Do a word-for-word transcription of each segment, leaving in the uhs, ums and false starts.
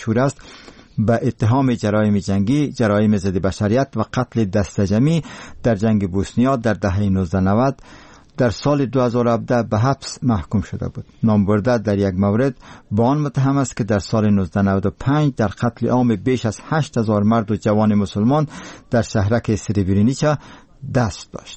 مشهور است به اتهام جرایم جنگی، جرایم ضد بشریت و قتل دستجمعی در جنگ بوسنیا در دهه نوزده نود در سال دو هزار و هفده به حبس محکوم شده بود. نامبرده در یک مورد با آن متهم است که در سال نوزده نود و پنج در قتل عام بیش از هشت هزار مرد و جوان مسلمان در شهرک سریبرینیچا دست داشت.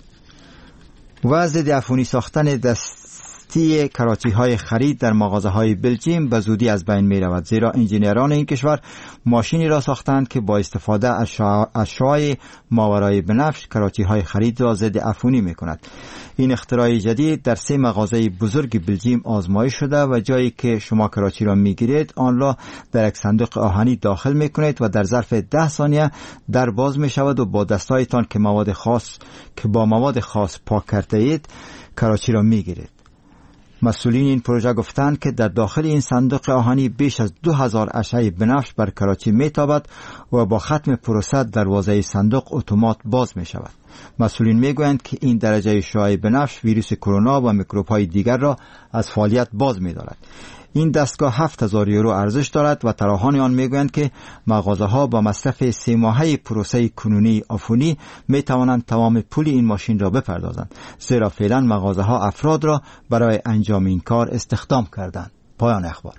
و ضد عفونی ساختن دستی کراچی های خرید در مغازه های بلژیم به زودی از بین می رود، زیرا انجینیران این کشور ماشینی را ساختند که با استفاده از اشعاع ماورای بنفش کراچی های خرید را ضد عفونی می کند. این اختراع جدید در سه مغازه بزرگ بلژیم آزمایش شده و جایی که شما کراچی را می گیرید آن را در یک صندوق آهنی داخل می کنید و در ظرف ده ثانیه در باز می شود و با دستایتان که مواد خاص که با مواد خاص پاک کرده اید کراچی را می گیرید. مسئولین این پروژه گفتند که در داخل این صندوق آهنی بیش از دو هزار اشعه بنفش بر کراچی میتابد و با ختم پروسه دروازه صندوق اتومات باز می شود. مسئولین میگویند که این درجه شعاع بنفش ویروس کرونا و میکروب های دیگر را از فعالیت باز می دارد. این دستگاه هفت هزار یورو ارزش دارد و طراحان آن میگویند که مغازه ها با مصرف سه ماهه پروسه کنونی عفونی می توانند تمام پول این ماشین را بپردازند، زیرا فعلا مغازه ها افراد را برای انجام این کار استخدام کردند. پایان اخبار.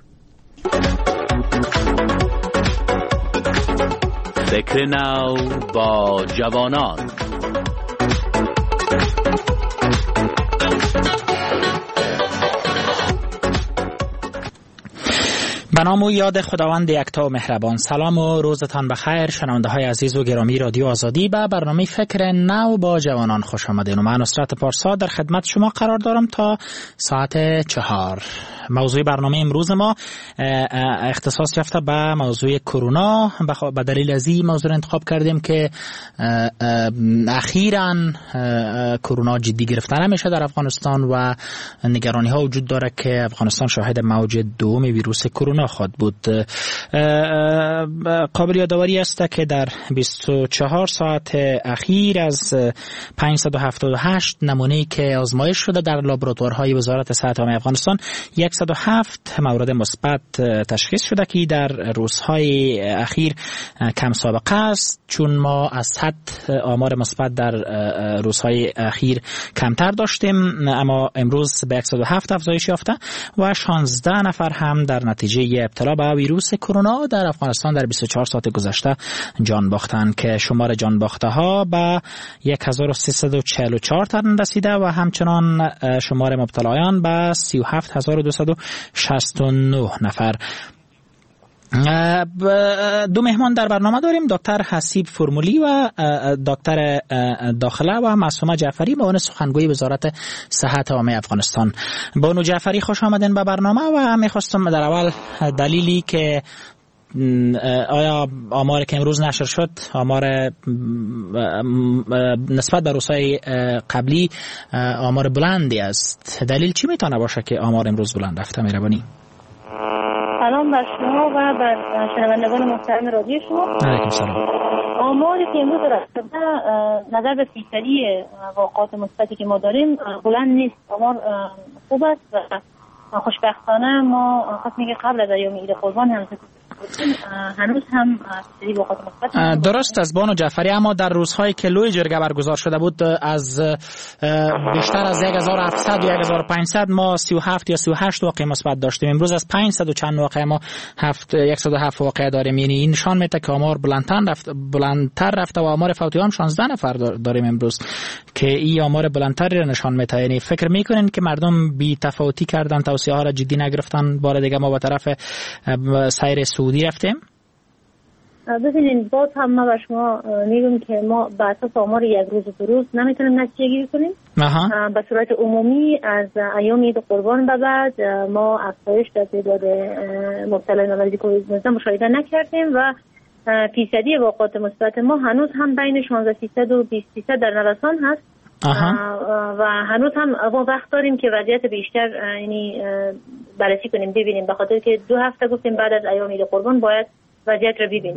فکر نو با جوانان. به نام و یاد خداوند یکتا و مهربان. سلام و روزتان بخیر شنونده های عزیز و گرامی رادیو آزادی. به برنامه فکر نو با جوانان خوش آمدین و من نصرت پارسا در خدمت شما قرار دارم تا ساعت چهار. موضوع برنامه امروز ما اختصاص یافته به موضوع کرونا. به دلیل از این موضوع را انتخاب کردیم که اخیراً کرونا جدی گرفته نمیشه در افغانستان و نگرانی ها وجود داره که افغانستان شاهد موج دوم ویروس کرونا خواهد بود. قابل یادآوری است که در بیست و چهار ساعت اخیر از پانصد و هفتاد و هشت نمونه‌ای که آزمایش شده در لابراتوارهای وزارت صحت عامه افغانستان صد و هفت مورد مثبت تشخیص شده که در روزهای اخیر کم سابقه است، چون ما از صد آمار مثبت در روزهای اخیر کمتر داشتیم، اما امروز به صد و هفت افزایش یافته و شانزده نفر هم در نتیجه ابتلا به ویروس کرونا در افغانستان در بیست و چهار ساعت گذشته جان باختند که شمار جان باخته ها به هزار و سیصد و چهل و چهار تن رسیده و همچنان شمار مبتلایان به سی و هفت هزار و دویست و شصت و نه نفر. دو مهمان در برنامه داریم، دکتر حسیب فرمولی و دکتر داخله و معصومه جعفری معاون سخنگوی وزارت صحت عامه افغانستان. بانو جعفری خوش آمدین به برنامه و میخواستم در اول دلیلی که آیا آمار که امروز نشر شد آمار نسبت به روزهای قبلی آمار بلندی است، دلیل چی میتونه باشه که آمار امروز بلند رفته؟ مهربانی. سلام بر شما و بر شنوندگان محترم رادیو شما. علیکم سلام. آماری که امروز رسیده نظر به فیصدی واقعات مثبتی که ما داریم بلند نیست، آمار خوب است و خوشبختانه ما خاصی که قبل از ایام عید قربان هم هنوز هم فیصدی واقعات مثبت درست است بانو جعفری، اما در روزهایی که لوی جرگه برگزار شده بود از بیشتر از هزار و هفتصد یا هزار و پانصد ما سی و هفت یا سی و هشت واقعه مثبت داشتیم. امروز از پانصد و چند واقعه ما صد و هفت واقعه داریم، یعنی این نشان میده که آمار بلندتر رفت بلندتر رفته و آمار فوتی هم شانزده نفر داریم امروز که این آمار بلندتری را نشان میده. یعنی فکر میکنین که مردم بی تفاوتی کردن، توصیه ها را جدی نگرفتن؟ بار دیگه ما به طرف سیر سعودی رفتیم. ببینید باز هم ما به شما میگم که ما به اساس آمار یک روز دو روز نمیتونیم نتیجه گیری کنیم. به صورت عمومی از ایام عید قربان به بعد ما افزایش در تعداد مبتلایان به کووید نوزده مشاهده نکردیم و فیصدی واقعات مثبت ما هنوز هم بین شانزده فیصد و بیست فیصد در نوسان هست. آها. و هنوز هم ما وقت داریم که وضعیت بیشتر یعنی بررسی کنیم ببینیم، به خاطر که دو هفته گفتیم بعد از ایام عید قربان باید وضعیت رو ببینیم.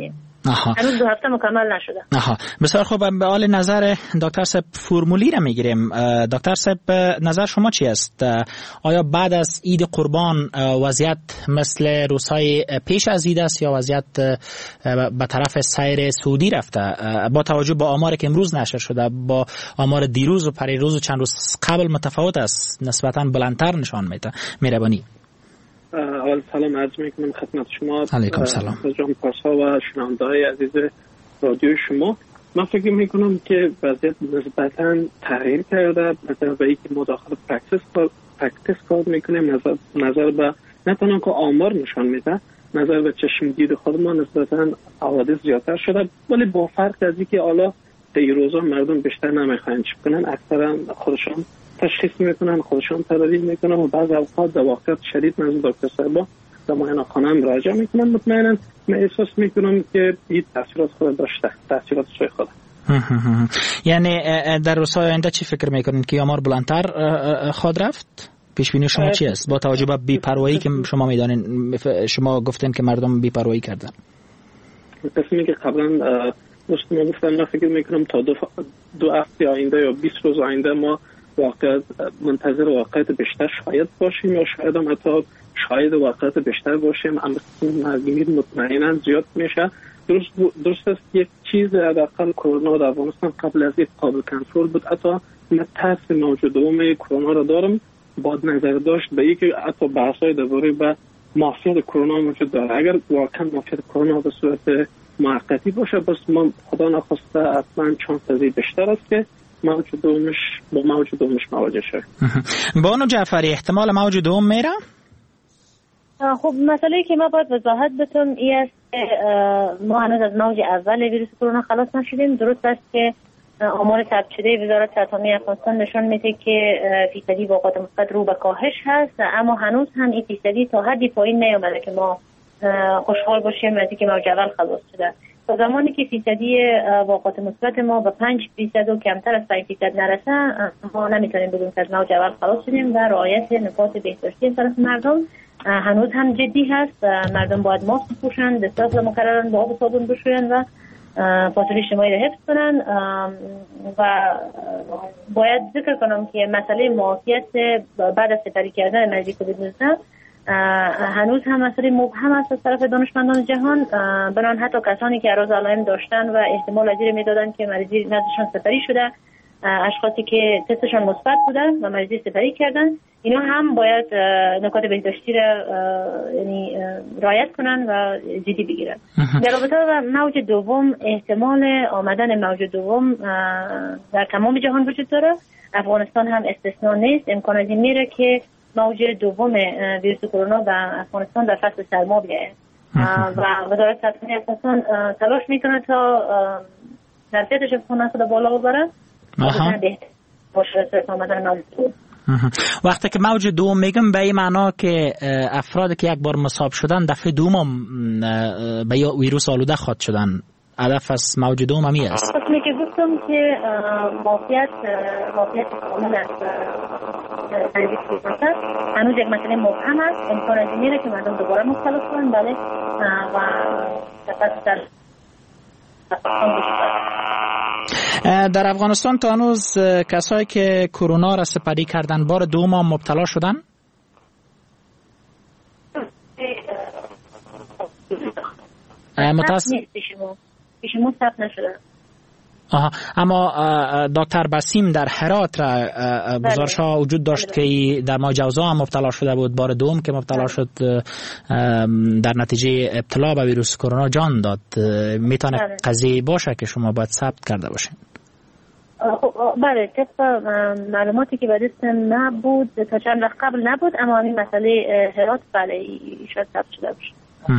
هنوز دو هفته مکمل نشده. آها بسیار خوب. به حال نظر دکتر صاحب فرمولی را میگیریم. دکتر صاحب نظر شما چی است؟ آیا بعد از عید قربان وضعیت مثل روزهای پیش از عید است یا وضعیت به طرف سیر سعودی رفته؟ با توجه به آماری که امروز نشر شده با آمار دیروز و پریروز و چند روز قبل متفاوت است، نسبتاً بلندتر نشان میده. مهربانی. اول سلام عرض میکنم خدمت شما. علیکم سلام. جان پارسا و شنونده‌های عزیز رادیو شما. من فکر میکنم که وضعیت نسبتاً تغییر کرده. مثلا به اینکه ما داخل پرکتیس پرکتیس کار میکنیم، نظر نظر به نه تنها که آمار نشان میده، نظر به چشم دید خود ما نسبتاً حوادث زیادتر شده، ولی با فرق از اینکه حالا این روزا مردم بیشتر نمیخواین چیک کنن، اکثرا خودشان تشخیص میکنن، خودشان تداوی میکنن و بعض اوقات در واقعیت شدید نزد دکتر صاحب در معاینه‌خانه مراجعه میکنن. مطمئنا من احساس میکنم که این تاثیرات خود داشته، تاثیرات سوی خود. یعنی در روزهای آینده چی فکر میکنید که آمار بلندتر خواهد رفت؟ پیش بینی شما چی است با توجه به بی‌پروایی که شما میدانین؟ شما گفتین که مردم بی‌پروایی کردن. تصمیمی که قبلا دوستان گفتن، من فکر میکنم تا دو, دو هفته آینده یا بیست روز آینده ما واقعا منتظر واقعیت بیشتر شاید باشیم یا شاید هم حتی شاید واقعیت بیشتر باشیم. اما مرگمیر مطمئنا زیاد میشه. درست درست است یک چیز حداقل کرونا در افغانستان قبل از این قابل کنترل بود. حتی من ترس موج دوم کرونا را دارم با نظر داشت به اینکه حتی بحث‌های درباره به مافیات کرونا وجود داره. اگر واقعا مافیات کرونا به صورت موقتی باشه، بس ما خدا نخواسته اصلا چانس از این بیشتر است که موج دومش با موج دومش مواجه شه. بانو جعفری احتمال موج دوم میره؟ خب مسئله که ما باید وضاحت بتونم این است که ما هنوز از موج اول ویروس کرونا خلاص نشدیم. درست است که آمار ثبت شده وزارت صحت عامه افغانستان نشان میده که فیصدی واقعات مثبت رو به کاهش هست، اما هنوز هم این فیصدی تا حدی پایین نیامده که ما خوشحال باشیم از اینکه موج اول خلاص شده. تا زمانی که فیصدی واقعات مثبت ما به پنج فیصد و کمتر از پنج فیصد نرسه، ما نمیتونیم بگیم که از موج اول خلاص شدیم و رعایت نکات بهداشتی از طرف مردم هنوز هم جدی هست. مردم باید ماسک بپوشن، دستمال مکررن با آب و صابون بشوین و فاصله اجتماعی را حفظ کنن. و باید ذکر کنم که مسئله معافیت بعد از سپری کردن مریضی کووید نوزده هنوز هم مسئله مبهم است از طرف دانشمندان جهان. بنان حتی کسانی که اعراض علائم داشتن و احتمال از این میدادن که مریضی نزدشان سپری شده، اشخاصی که تستشان مثبت بودن و مریضی سپری کردن، اینا هم باید نکات بهداشتی را یعنی رعایت کنن و جدی بگیرن. در رابطه با موج دوم، احتمال آمدن موج دوم در تمام جهان وجود داره، افغانستان هم استثنا نیست. امکان از این میره که موج دوم ویروس کرونا به افغانستان در فصل سرما بیاید و وزارت صحت عامه افغانستان تلاش میکنه تا ظرفیت شفاخانه خود بالا ببره. وقتی که موج دوم میگم به این معنا که افرادی که یک بار مصاب شدن دفعه دوم به ویروس آلوده خواهد شدن. هدف از موج دوم همی است. خواستم که گفتم که معافیت معافیت کامل از ویروس کرونا هنوز یک مسئله مبهم است. امکان از این میره که مردم دوباره مبتلا شدن. بله و در در افغانستان تا هنوز کسایی که کرونا را سپری کردن بار دوم هم مبتلا شدن؟ متاسف پیشمون ثبت نشده. آها. اما دکتر بسیم در هرات را گزارش ها وجود داشت که در ماه جوزا هم مبتلا شده بود، بار دوم که مبتلا شد در نتیجه ابتلا به ویروس کرونا جان داد. میتونه قضیه باشه که شما باید ثبت کرده باشین؟ بله، طبق معلوماتی که به دستم نبود تا چند وقت قبل نبود، اما این مسئله هرات بله شاید ثبت شده باشه.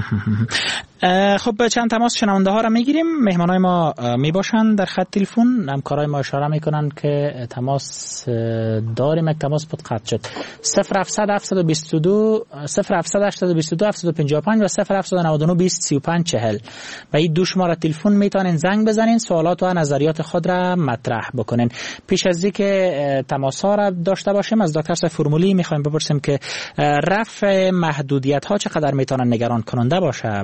خب چند تماس شنونده ها را میگیریم. مهمان های ما می باشن در خط تلفن. همکارای ما اشاره میکنن که تماس داریم. یک تماس بود قطع شد. صفر هفتصد هفتصد و بیست و دو صفر هفتصد هشتصد و بیست و دو هفتصد و پنجاه و پنج و صفر هفتصد و نود و نه بیست سی و پنج چهل و این دو شماره تلفن میتونین زنگ بزنین، سوالات و نظریات خود را مطرح بکنین. پیش از اینکه تماس ها را داشته باشیم از دکتر صاحب فرمولی میخوایم بپرسیم که رفع محدودیت ها چقدر میتونن نگران کننده باشه برای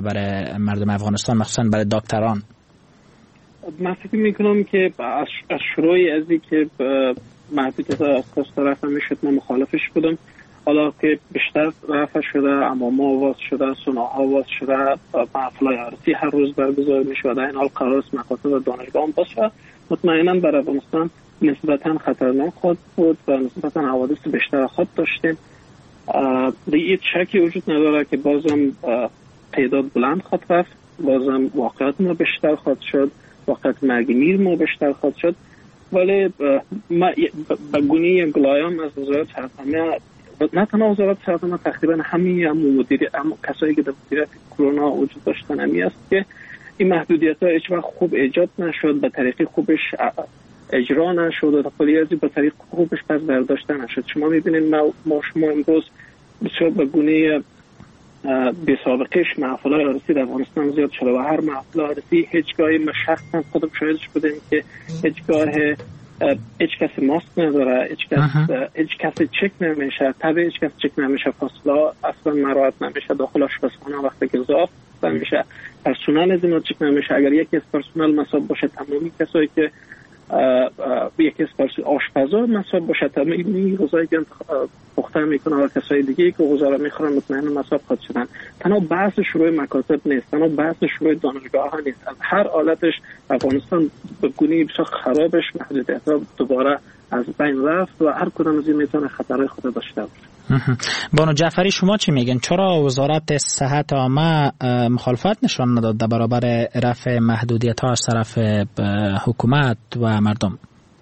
مردم افغانستان مخصوصا برای دکتران؟ من فکر میکنم که از شروعی از این که محدودیت از طرف میشد من مخالفش بودم. حالا که بیشتر رفع شده، اما ما واس شده، سناها واس شده، محفلای عروسی هر روز برگزار میشود، این حال قرار است مکاتب و دانشگاه باشه، مطمئنا برای افغانستان نسبتا خطرناک خود بود و نسبتا حوادث بیشتر خود داشتیم. دیگه شکی وجود نداره که بازم تعداد بلند خود رفت، بازم واقعیت ما بیشتر خود شد، واقعیت مرگ میر ما بیشتر خود شد. ولی ما به گونه گلایان از وزارت صحت، نه تنها وزارت صحت، ما تقریبا همه هم مدیری هم کسایی که در مدیریت کرونا وجود داشتن همی است که این محدودیت ها هیچ وقت خوب ایجاد نشد، به طریق خوبش اجرا نشد و کلی از به طریق خوبش پس برداشته نشد. شما میبینید ما, ما شما امروز بسیار به گونه بی سابقهش محفل‌های عروسی در افغانستان زیاد شده و هر محفل عروسی هیچگاهی ما شخصا خودم شاهدش بودیم که هیچگاه هیچ کسی ماسک نداره، هیچ کس هیچ کسی چک نمیشه، طبعا هیچ کس چک نمیشه، فاصله اصلا مراعات نمیشه، داخل آشپزخانه وقتی که ضبط نمیشه، پرسنل از اینا چک نمیشه. اگر یکی از پرسنل مصاب باشه، تمامی کسایی که یکی از پرسنل آشپزا مصاب باشه، تمامی غذایی که پخته میکنه و کسای دیگه که غذا رو میخورن مطمئنا مصاب خود شدن. تنها بحث شروع مکاتب نیست، تنها بحث شروع دانشگاه ها نیست، از هر حالتش افغانستان به گونه‌ای بسیار خرابش محدودیت ها دوباره از بین رفت و هر کدام از این میتونه خطرهای خود داشته باشه. بانو جعفری شما چی میگن؟ چرا وزارت صحت عامه مخالفت نشان نداد در برابر رفع محدودیت ها از طرف حکومت و مردم؟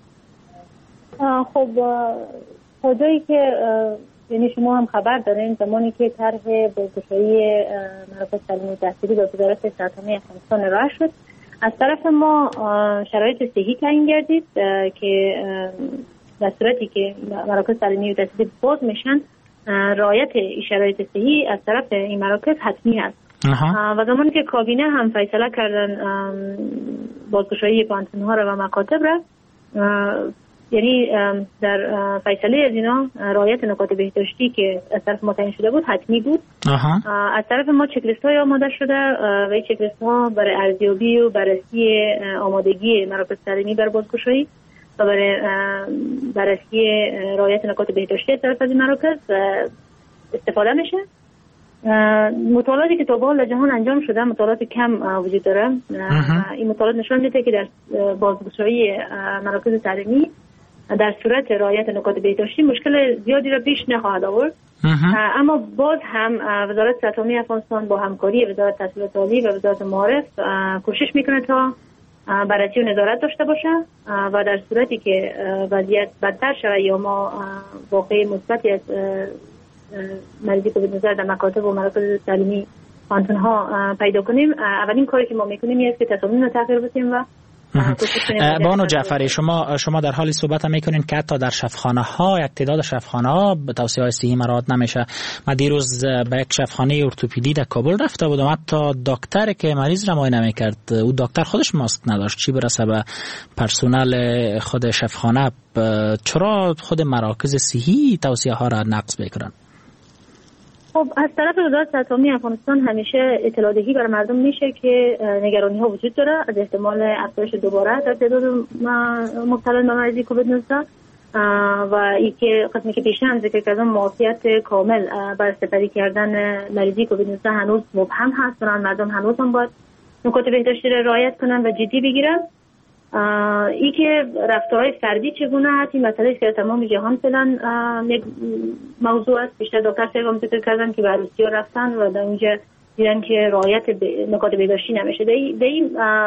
خب تا جایی که یعنی شما هم خبر دارین، زمانی که طرح بازگشایی مراکز تعلیمی تحصیلی به وزارت صحت عامه افغانستان ارائه شد، از طرف ما شرایط صحی تعیین گردید که در صورتی که مراکز تعلیمی تحصیلی باز میشن رعایت این شرایط صحی از طرف این مراکز حتمی است. و زمانی که کابینه هم فیصله کردن بازگشایی پانتون‌ها را و مکاتب را، یعنی در فیصله از اینا رعایت نکات بهداشتی که از طرف ما تعیین شده بود حتمی بود. آها. از طرف ما چکلیست های آماده شده و این چکلیست ها برای ارزیابی و بررسی آمادگی مراکز تعلیمی بر بازگشایی و برای بررسی رعایت نکات بهداشتی از طرف از این مراکز استفاده میشه. مطالعاتی که تا به حال جهان انجام شده مطالعات کم وجود داره. این مطالعات نشان میده که در بازگشایی مراکز تعلیمی در صورت رعایت نکات بهداشتی مشکل زیادی را پیش نخواهد آورد. اما باز هم وزارت صحت عامه افغانستان با همکاری وزارت تحصیلات عالی و وزارت معارف کوشش میکنه تا بررسی و نظارت داشته باشه و در صورتی که وضعیت بدتر شود یا ما واقعی مثبتی از مریضی کووید نوزده در مکاتب و مراکز تعلیمی پانتون ها پیدا کنیم، اولین کاری که ما میکنیم اینه که تصامیم رو تغییر بدیم. و بانو جعفری شما شما در حالی صحبت میکنین که حتی در شفاخانه ها یک تعداد شفاخانه ها به توصیه های صحی مراعات نمیشه. من دیروز به یک شفاخانه ارتوپدی در کابل رفته بودم، حتی دکتر که مریض را معاینه میکرد او دکتر خودش ماسک نداشت، چی برسه به پرسنل خود شفاخانه. چرا خود مراکز صحی توصیه ها را نقض میکنن؟ خب از طرف وزارت صحت عامه افغانستان همیشه اطلاع دهی برای مردم میشه که نگرانی ها وجود داره از احتمال افزایش دوباره در تعداد مبتلا به مریضی کووید نوزده و اینکه قسمی که پیش هم ذکر کردم معافیت کامل بر سپری کردن مریضی کووید نوزده هنوز مبهم هست، بنابراین مردم هنوز هم باید نکات بهداشتی را رعایت کنن و جدی بگیرن. ای که رفتارهای فردی چگونه هست این مسئله است که تمام جهان فعلا یک موضوع است. بیشتر دکتر سرگام ذکر کردن که به عروسی ها رفتن و در اونجا دیدن که رعایت نکات بهداشتی نمیشه. در این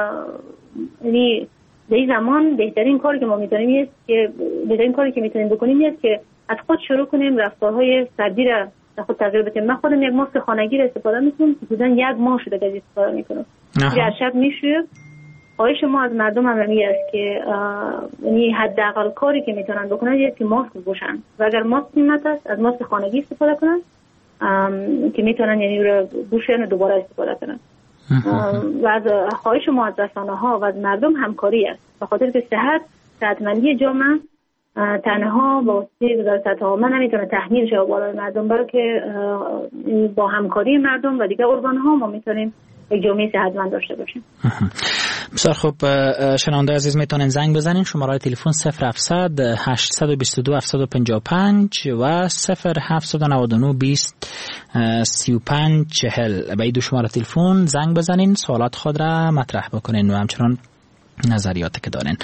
یعنی در این زمان بهترین کاری که ما میتونیم است که بهترین کاری که میتونیم بکنیم است که از خود شروع کنیم رفتارهای فردی را در خود تغییر بدیم. من خودم یک ماسک خانگی را استفاده میکنم که حدوداً یک ماه شده که استفاده میکنم. هر شب میشویم. خواهش ما از مردم هم همی است که یعنی حداقل کاری که میتونن بکنن اینه که ماسک بپوشن و اگر ماسک نیمت است از ماسک خانگی استفاده کنن که میتونن یعنی رو بوشن و دوباره استفاده کنن. و از خواهش ما از رسانه ها و از مردم همکاری است، به خاطر که صحت صحتمندی جامعه تنها با واسطه وزارت صحت عامه نمیتونه تحمیل شه بالای مردم، بلکه با همکاری مردم و دیگه ارگان ها ما میتونیم یک جامعه صحتمند داشته باشیم. بسیار خوب. شنونده عزیز میتونین زنگ بزنین. شماره تلفن صفر هفتصد هشتصد و بیست و دو هفتصد و پنجاه و پنج و صفر هفتصد و نود و نه بیست سی و پنج چهل. به این دو شماره تلفن زنگ بزنین، سوالات خود را مطرح بکنین و همچنان نظریاتی که دارین.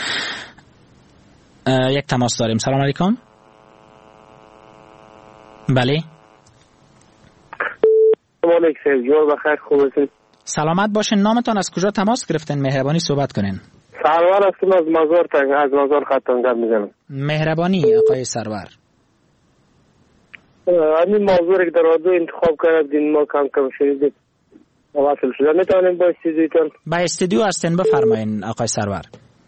یک تماس داریم. سلام علیکم. بله. سلام علیکم. جواب بخیر. خوبه؟ سلامت باشین. نامتان از کجا تماس گرفتین؟ مهربانی صحبت کنین. سرور هستم از مزار تا از مزار خطم گپ میزنم. مهربانی آقای سرور. همین موضوعی که در رادیو انتخاب کردین ما کم کم شنیدیم واصل شده. میتونیم با استودیوتون؟ با استودیو هستین، بفرمایین آقای سرور.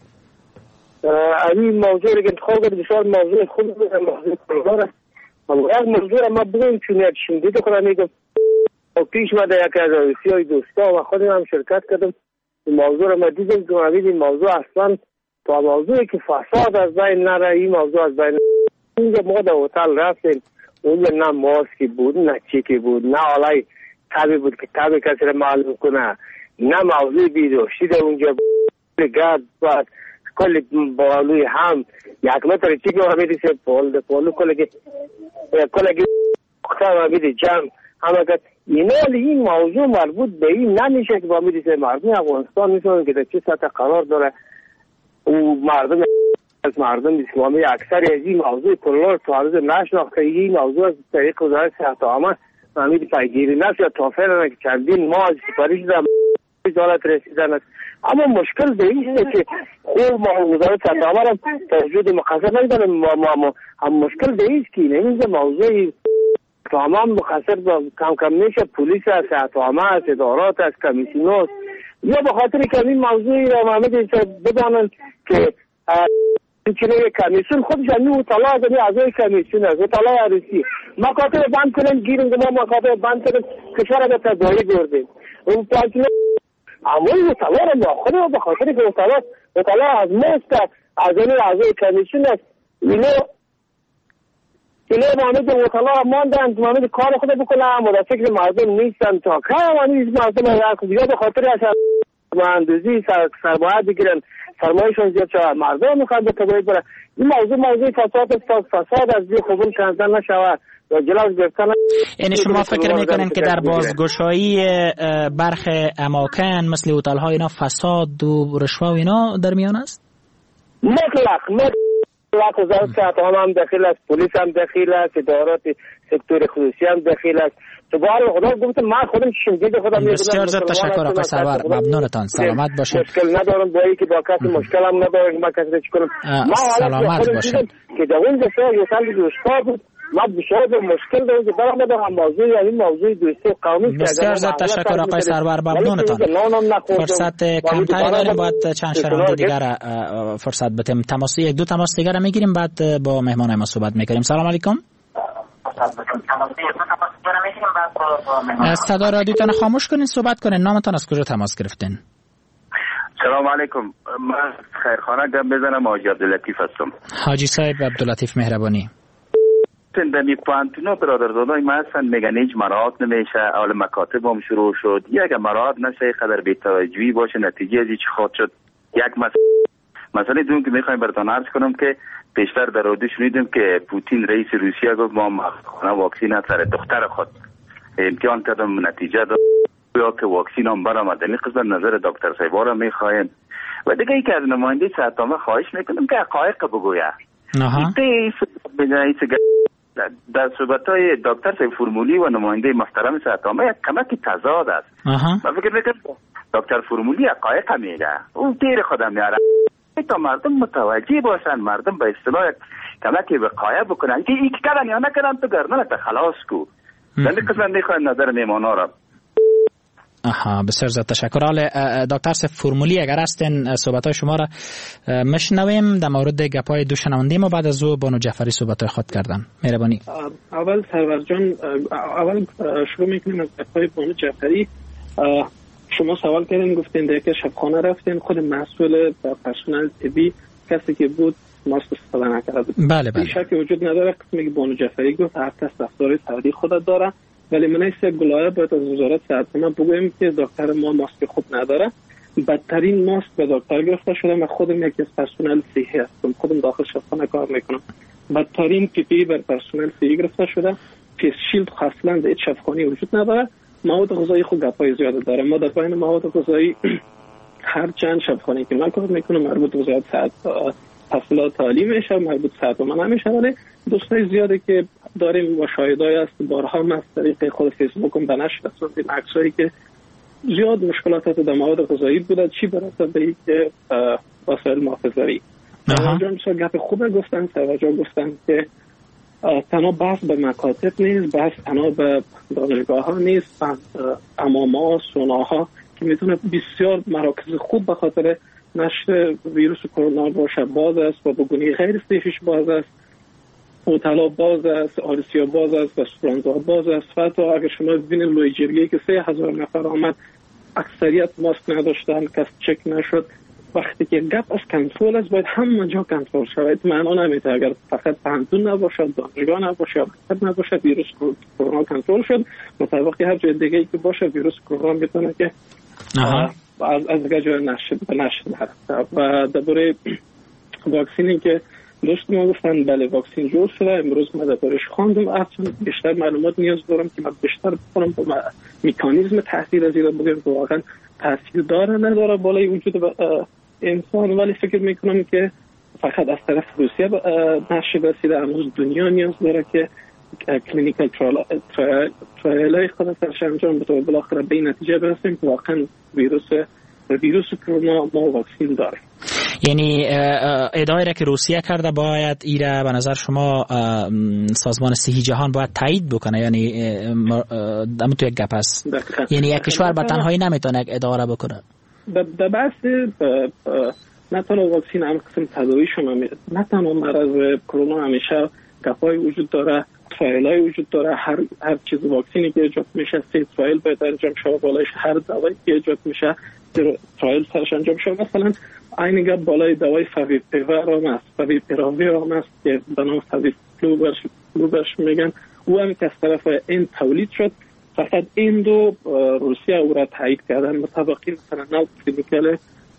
همین موضوعی که انتخاب کردین بسیار موضوع خوبی بود. موضوع پرباره. اما یک موضوع ما بگویم چون یک شنیده کنم میگم پیش مده یک از روسیای دوستا و خودم هم شرکت کردم. این موضوع را ما دیدیم که ما این موضوع اصلا تا موضوعی که فساد از بین نره، این موضوع از بین اونجا ما در هتل رفتیم، اونجا نه ماسکی بود نه چیکی بود نه آلای تبی بود که تبی کسی را معلوم کنه، نه موضوع بیدوشتی در اونجا گرد بود کل بالوی هم یک متر چیکی و همیدی سه پول پولو کلگی کلگی اختار همیدی جمع همه که اینا این موضوع مربوط به این نمیشه که با میدیسه مردم افغانستان میتونن که در چه سطح قرار داره او مردم از مردم اسلامی اکثر از این موضوع کلار توارز نشناخته. این موضوع از طریق وزارت صحت عامه فهمید پیگیری نشد یا توفیر که چندین ماه از سپارش دارم وزارت رسیدن است. اما مشکل به این است که خود ما وزارت صحت عامه را توجود مقصر نمیدانم. ما هم مشکل به این است که نمیشه موضوع تمام مختصر کم کم میشه پلیس است، صحت عامه است، ادارات است، کمیسیون یا به خاطر که این موضوعی را محمد بدانند که چنین کمیسیون خودش همین اطلاع از این اعضای کمیسیون است، اطلاع عروسی مکاتب بند کنیم گیریم که ما مکاتب بند کنیم کشور را تباهی بردیم. اون پاکیه اما این اطلاع را ما خودم به خاطر که اطلاع اطلاع از ماست از این اعضای کمیسیون است. اینو اینه محمد اطلاع ماندن محمد کار خود بکنم و در فکر مردم نیستن تا که همانی مردم یا به خاطر از مهندزی سرمایه بگیرن سرمایهشون زیاد شود مردم میخواد به تبایی برن. این موضوع موضوع فساد فساد از دیگه خوبون کنزن نشود و جلاز گرفتن. یعنی شما فکر میکنین که در بازگشایی برخ اماکن مثل هتل ها اینا فساد و رشوه و اینا در میان است؟ مطلق مطلق وزارت صحت عامه هم دخیل است، پلیس هم دخیل است، ادارات سکتور خصوصی هم دخیل است. تو بار خدا گفتم من خودم شنیده خودم بسیار زیاد تشکر آقای سرور، ممنونتان. سلامت باشید. مشکل ندارم با اینکه با کسی مشکل هم ندارم ما کسی چی کنم. ما سلامت باشید که در اون دفعه یه سال دوستا بود ما بسیار مشکل داریم که برام ندارم موضوع یعنی موضوع دوستی قومی. بسیار زیاد تشکر آقای سرور، ممنونتان. فرصت کمتری داریم، باید چند شنونده دیگر فرصت بدیم. تماس یک دو تماس دیگر میگیریم بعد با مهمان ما صحبت میکنیم. سلام علیکم. صدا رادیوتون خاموش کنین صحبت کنین. نامتان از کجا تماس گرفتین؟ سلام علیکم. من خیرخانه گپ بزنم. حاجی عبداللطیف هستم. حاجی صاحب عبداللطیف مهربانی. دمی پانتونو برادرزادای ما هستن میگن هیچ مراعات نمیشه. اول مکاتب هم شروع شد. یک اگه مراعات نشه قدر بی‌توجهی باشه نتیجه از چی خواهد شد. یک مثلا مسئله دوم که میخوایم براتون عرض کنم که پیشتر در رادیو شنیدیم که پوتین رئیس روسیه گفت ما مخصوصا واکسین از سر دختر خود امتحان کردم نتیجه داد یا که واکسین هم برآمد. این قسمت نظر دکتر صاحب را میخوایم و دیگه ای که از نماینده صحت عامه خواهش میکنم که حقایق بگویه. در صحبت‌های دکتر صاحب فرمولی و نماینده محترم صحت عامه یک کمکی تضاد است. من فکر میکنم دکتر فرمولی حقایق میگه، اون تیر خودم میاره تا مردم متوجه باشن، مردم به اصطلاح کمکی وقایع بکنن که یک کردن یا نکردن تو گردن تا خلاص کو. من قسم میخوایم نظر میمانا را. آها بسیار زیاد تشکر. حال دکتر صاحب فرمولی اگر هستین صحبت‌های شما را مشنویم در مورد گپ‌های دو شنونده ما بعد از او بانو جعفری صحبت‌های خود کردن. مهربانی. اول سرور جان اول شروع می‌کنیم از گپ‌های بانو جعفری. شما سوال کردین گفتین در یک شبخانه رفتین خود مسئول پرسنل طبی کسی که بود ماسک استفاده نکرده. بله بله. شکی وجود نداره. قسمی که بانو جعفری گفت هر کس رفتار فردی خودت داره ولی من ایست یک گلایه باید از وزارت صحت ما بگویم که دکتر ما ماسک خوب نداره. بدترین ماسک به دکتر گرفته شده. من خودم یکی از پرسنل صحی هستم، خودم داخل شفاخانه کار میکنم. بدترین پی پی بر پرسنل صحی گرفته شده. فیس شیلد اصلا در شفاخانه وجود نداره. مواد غذایی خود گپای زیاده داره. ما در پایین مواد غذایی هر چند شفاخانه که من کار میکنم مربوط به وزارت صحت تحصیلات تعلیم میشه، مربوط صحت ما نمیشه، ولی دوستای زیاده که داریم و شاهدای است بارها ما از طریق خود فیسبوک هم به نشر رسوندیم عکسایی که زیاد مشکلات در مواد غذایی بوده، چی برسه به اینکه وسایل محافظه‌ای. توجه میشه گپ خوبه گفتن، توجه گفتن که تنها بحث به مکاتب نیست، بحث تنها به دانشگاه ها نیست، امام‌ها، سوناها که میتونه بسیار مراکز خوب به خاطر نشر ویروس کرونا باشه باز است و به گونه غیر صحیحش باز است. هتل‌ها باز است، آرسیا باز است، رستوران‌ها باز است. حتی اگر شما ببینید لوی جرگه‌ای که سه هزار نفر آمد اکثریت ماسک نداشتن، کس چک نشد. وقتی که گپ از کنترل است باید همه جا کنترل شود. معنا نمیده اگر فقط پانتون نباشد، دانشگاه نباشد، مکتب نباشد ویروس کرونا کنترل شد، مطابق هر جای دیگه‌ای که باشه ویروس کرونا میتونه که از از جای نشد به نشد و درباره واکسینی که دوست ما گفتن بله واکسین جور شده. امروز من دربارش خواندم، اصلا بیشتر معلومات نیاز دارم که من بیشتر بکنم با مکانیزم تاثیر از این بگم که واقعا تاثیر داره نداره بالای وجود انسان، ولی فکر میکنم که فقط از طرف روسیه نشر رسیده. امروز دنیا نیاز داره که کلینیکال ترایل های خود سرش انجام بده و بالاخره به این نتیجه برسیم که واقعا ویروس ویروس کرونا ما واکسین داره. یعنی ادعایی را که روسیه کرده باید ایره به نظر شما سازمان صحی جهان باید تایید بکنه، یعنی همون تو یک گپ است، یعنی یک کشور به تنهایی نمیتونه یک ادعا را بکنه. در بحث نه تنها واکسین هم قسم تداوی شما نه تنها مرض کرونا همیشه گپای وجود داره، ترایل های وجود داره. هر هر چیز واکسینی که ایجاد میشه سه ترایل باید انجام شود، بالایش هر دوایی که ایجاد میشه ترایل سرش انجام شود. مثلا این گپ بالای دوای فاویپیرا هم است، فاویپیراویر هم است که به نام فاویپلوبرش میگن، او هم که از طرف این تولید شد. فقط این دو روسیه او را تایید کردن. مطابقی مثلا نو کلینیکال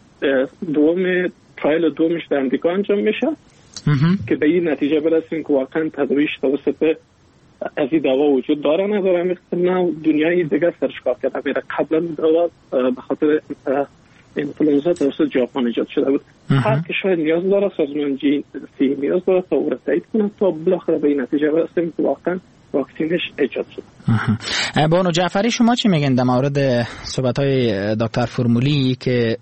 دوم ترایل دومش در امریکا انجام میشه که به این نتیجه برسیم که واقعا تداویش توسط از این دوا وجود داره نداره. نه دنیای دیگه سرش کار کرده میره. قبلا دوا به خاطر انفلوئنزا توسط ژاپن ایجاد شده بود. هر کشور نیاز داره، سازمان جی سی نیاز داره تا او را تایید کنه تا بالاخره به این نتیجه برسیم که واقعا واکسینش ایجاد شد. بانو جعفری شما چی میگن در مورد صحبت‌های دکتر فرمولی که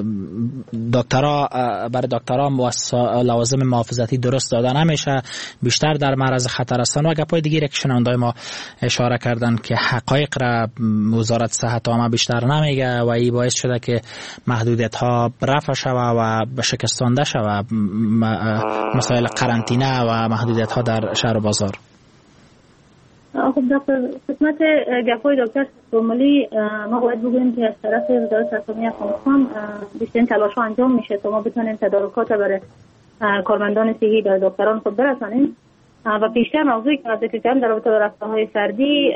دکترها برای دکترها لوازم محافظتی درست داده نمیشه، بیشتر در معرض خطر هستن و گپای دیگه که شنوندای ما اشاره کردن که حقایق را وزارت صحت عامه بیشتر نمیگه و این باعث شده که محدودیت‌ها رفع شوه و شکستانده شوه، مسائل قرنطینه و محدودیت‌ها در شهر و بازار. خب دکتر خدمت گپای دکتر فرمولی ما باید بگوییم که از طرف وزارت صحت عامه افغانستان بیشترین تلاش‌ها انجام میشه تا ما بتونیم تدارکات برای کارمندان صحی و دکتران خود برسانیم و بیشتر موضوعی که ذکر کردم در رابطه با رفتارهای فردی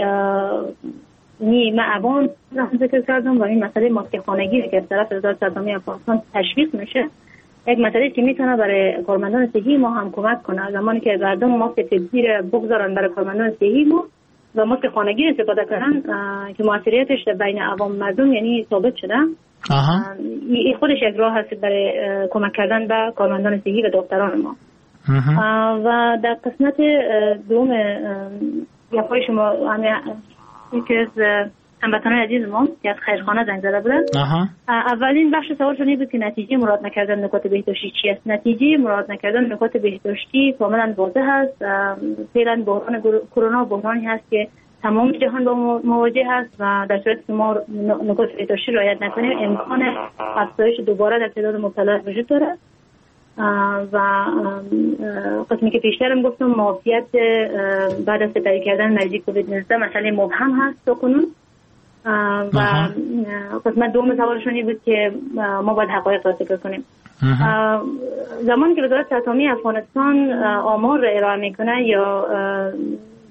نی معبان ذکر کردم و این مسئله ماسک خانگی که از طرف وزارت صحت عامه افغانستان تشویق میشه، یک مسئله که میتونه برای کارمندان صحی ما هم کمک کنه. زمانی که مردم ماسک طبی را بگذارن برای کارمندان صحی ما و ماسک خانگی استفاده کنن که موثریتش بین عوام مردم یعنی ثابت شده، این خودش یک راه هست برای کمک کردن به کارمندان صحی و دکتران ما. و در قسمت دوم گپای شما یکی از هموطنان عزیز ما که از خیرخانه زنگ زده بودن، اولین بخش سوالشون این بود که نتیجه مراد نکردن نکات بهداشتی چی است. نتیجه مراد نکردن نکات بهداشتی کاملا واضح است. فعلا بحران کرونا بحرانی هست که تمام جهان با مواجه هست و در صورتی که ما نکات بهداشتی رعایت نکنیم امکان افزایش دوباره در تعداد مبتلا وجود داره. و قسمی که پیشترم گفتم معافیت بعد از سپری کردن مریضی کووید نوزده مسئله مبهم هست تا کنون و قسمت دوم سوالشون بود که ما باید حقایق را ذکر کنیم. زمانی که وزارت صحت عامه افغانستان آمار را ارائه میکنه یا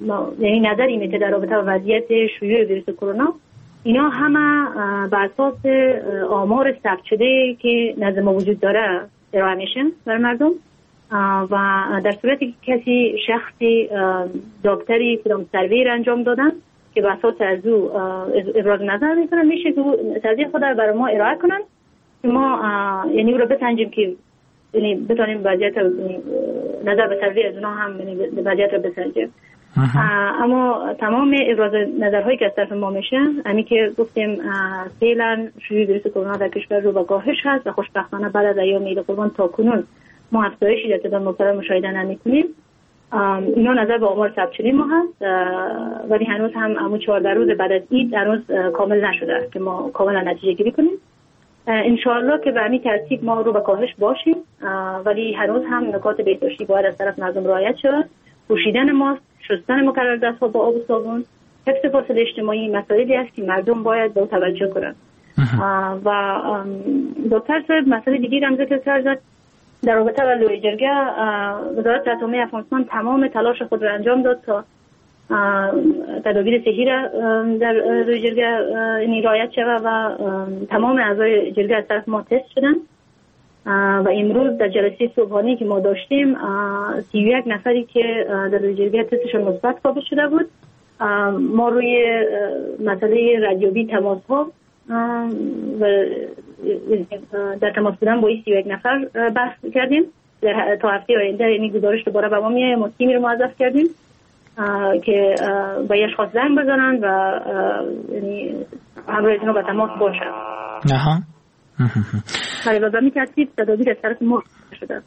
یعنی نظری می که در رابطه با وضعیت شیوع ویروس کرونا، اینا همه بر اساس آمار ثبت شده که نزد ما وجود داره ارائه میشن برای مردم و در صورتی که کسی شخصی دکتری کدام سروی انجام دادن که بر اساس از او ابراز نظر میکنن، میشه که تحضیر خود رو برای ما ارائه کنن که ما یعنی او رو بسنجیم که یعنی بتونیم وضعیت نظر به سروی از اونا هم یعنی وضعیت رو بسنجیم. اما تمام ابراز نظرهایی که از طرف ما میشه، همین که گفتیم فعلا شیوع ویروس کرونا در کشور رو به کاهش هست و خوشبختانه بعد از ایام عید قربان تا کنون ما افزایشی در تعداد مبتلا مشاهده نمی‌کنیم. اینا نظر به آمار ثبت شده ما هست، ولی هنوز هم همون چهارده روز بعد از عید هنوز کامل نشده که ما کاملا نتیجه گیری کنیم. انشاءالله که به همین ترتیب ما رو به کاهش باشیم، ولی هنوز هم نکات بهداشتی باید از طرف مردم رعایت شود. پوشیدن ماسک، شستن مکرر دست‌ها با آب و صابون، حفظ فاصله اجتماعی مسائلی است که مردم باید به توجه کنند. و دکتر صاحب مسئله دیگه هم ذکر کرد در رابطه با لوی جرگه. وزارت صحت عامه افغانستان تمام تلاش خود را انجام داد تا تدابیر صحی را در لوی جرگه رعایت شود و تمام اعضای جرگه از طرف ما تست شدن و امروز در جلسه صبحانه که ما داشتیم سی و یک نفری که در لوی جرگه تستشون مثبت ثابت شده بود. ما روی مسئله ردیابی تماس ها و در تماس بودن با این سی و یک نفر بحث کردیم. در تا هفته آینده یعنی گزارش دوباره به ما میاد، ما تیمی رو موظف کردیم که با یه اشخاص زنگ بزنن و یعنی همراه اینا به تماس باشن. آها. ولی به همین ترتیب تدابیر از طرف ما شده.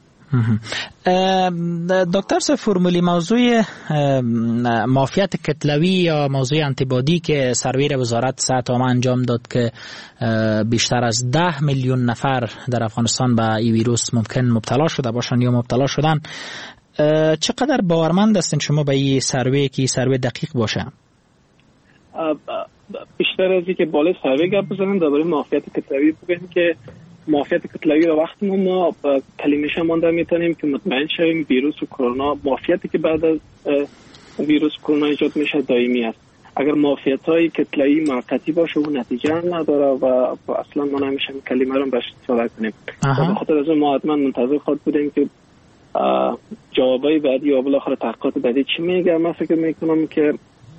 دکتر صاحب، فرمولی موضوع معافیت کتلوی یا موضوع آنتیبادی که سروی وزارت صحت عامه انجام داد که بیشتر از ده میلیون نفر در افغانستان به این ویروس ممکن مبتلا شده باشند یا مبتلا شدن، چقدر باورمند هستین شما به این سروی که این سروی دقیق باشه؟ بیشتر از اینکه بالای سروی گپ بزنم درباره معافیت کتلوی بگم که معافیت کتلوی رو وقتی ما کلمه‌اش مانده میتونیم که مطمئن شویم ویروس کرونا، معافیتی که بعد از ویروس کرونا ایجاد میشه دائمی است. اگر معافیت‌های کتلوی موقتی باشه و نتیجه نداره و اصلا ما نمیشیم کلمه رو بهش استفاده کنیم. به خاطر از ما حتما منتظر خود بودیم که جوابای بعدی یا بالاخره تحقیقات بعدی چی میگه. من فکر میکنم که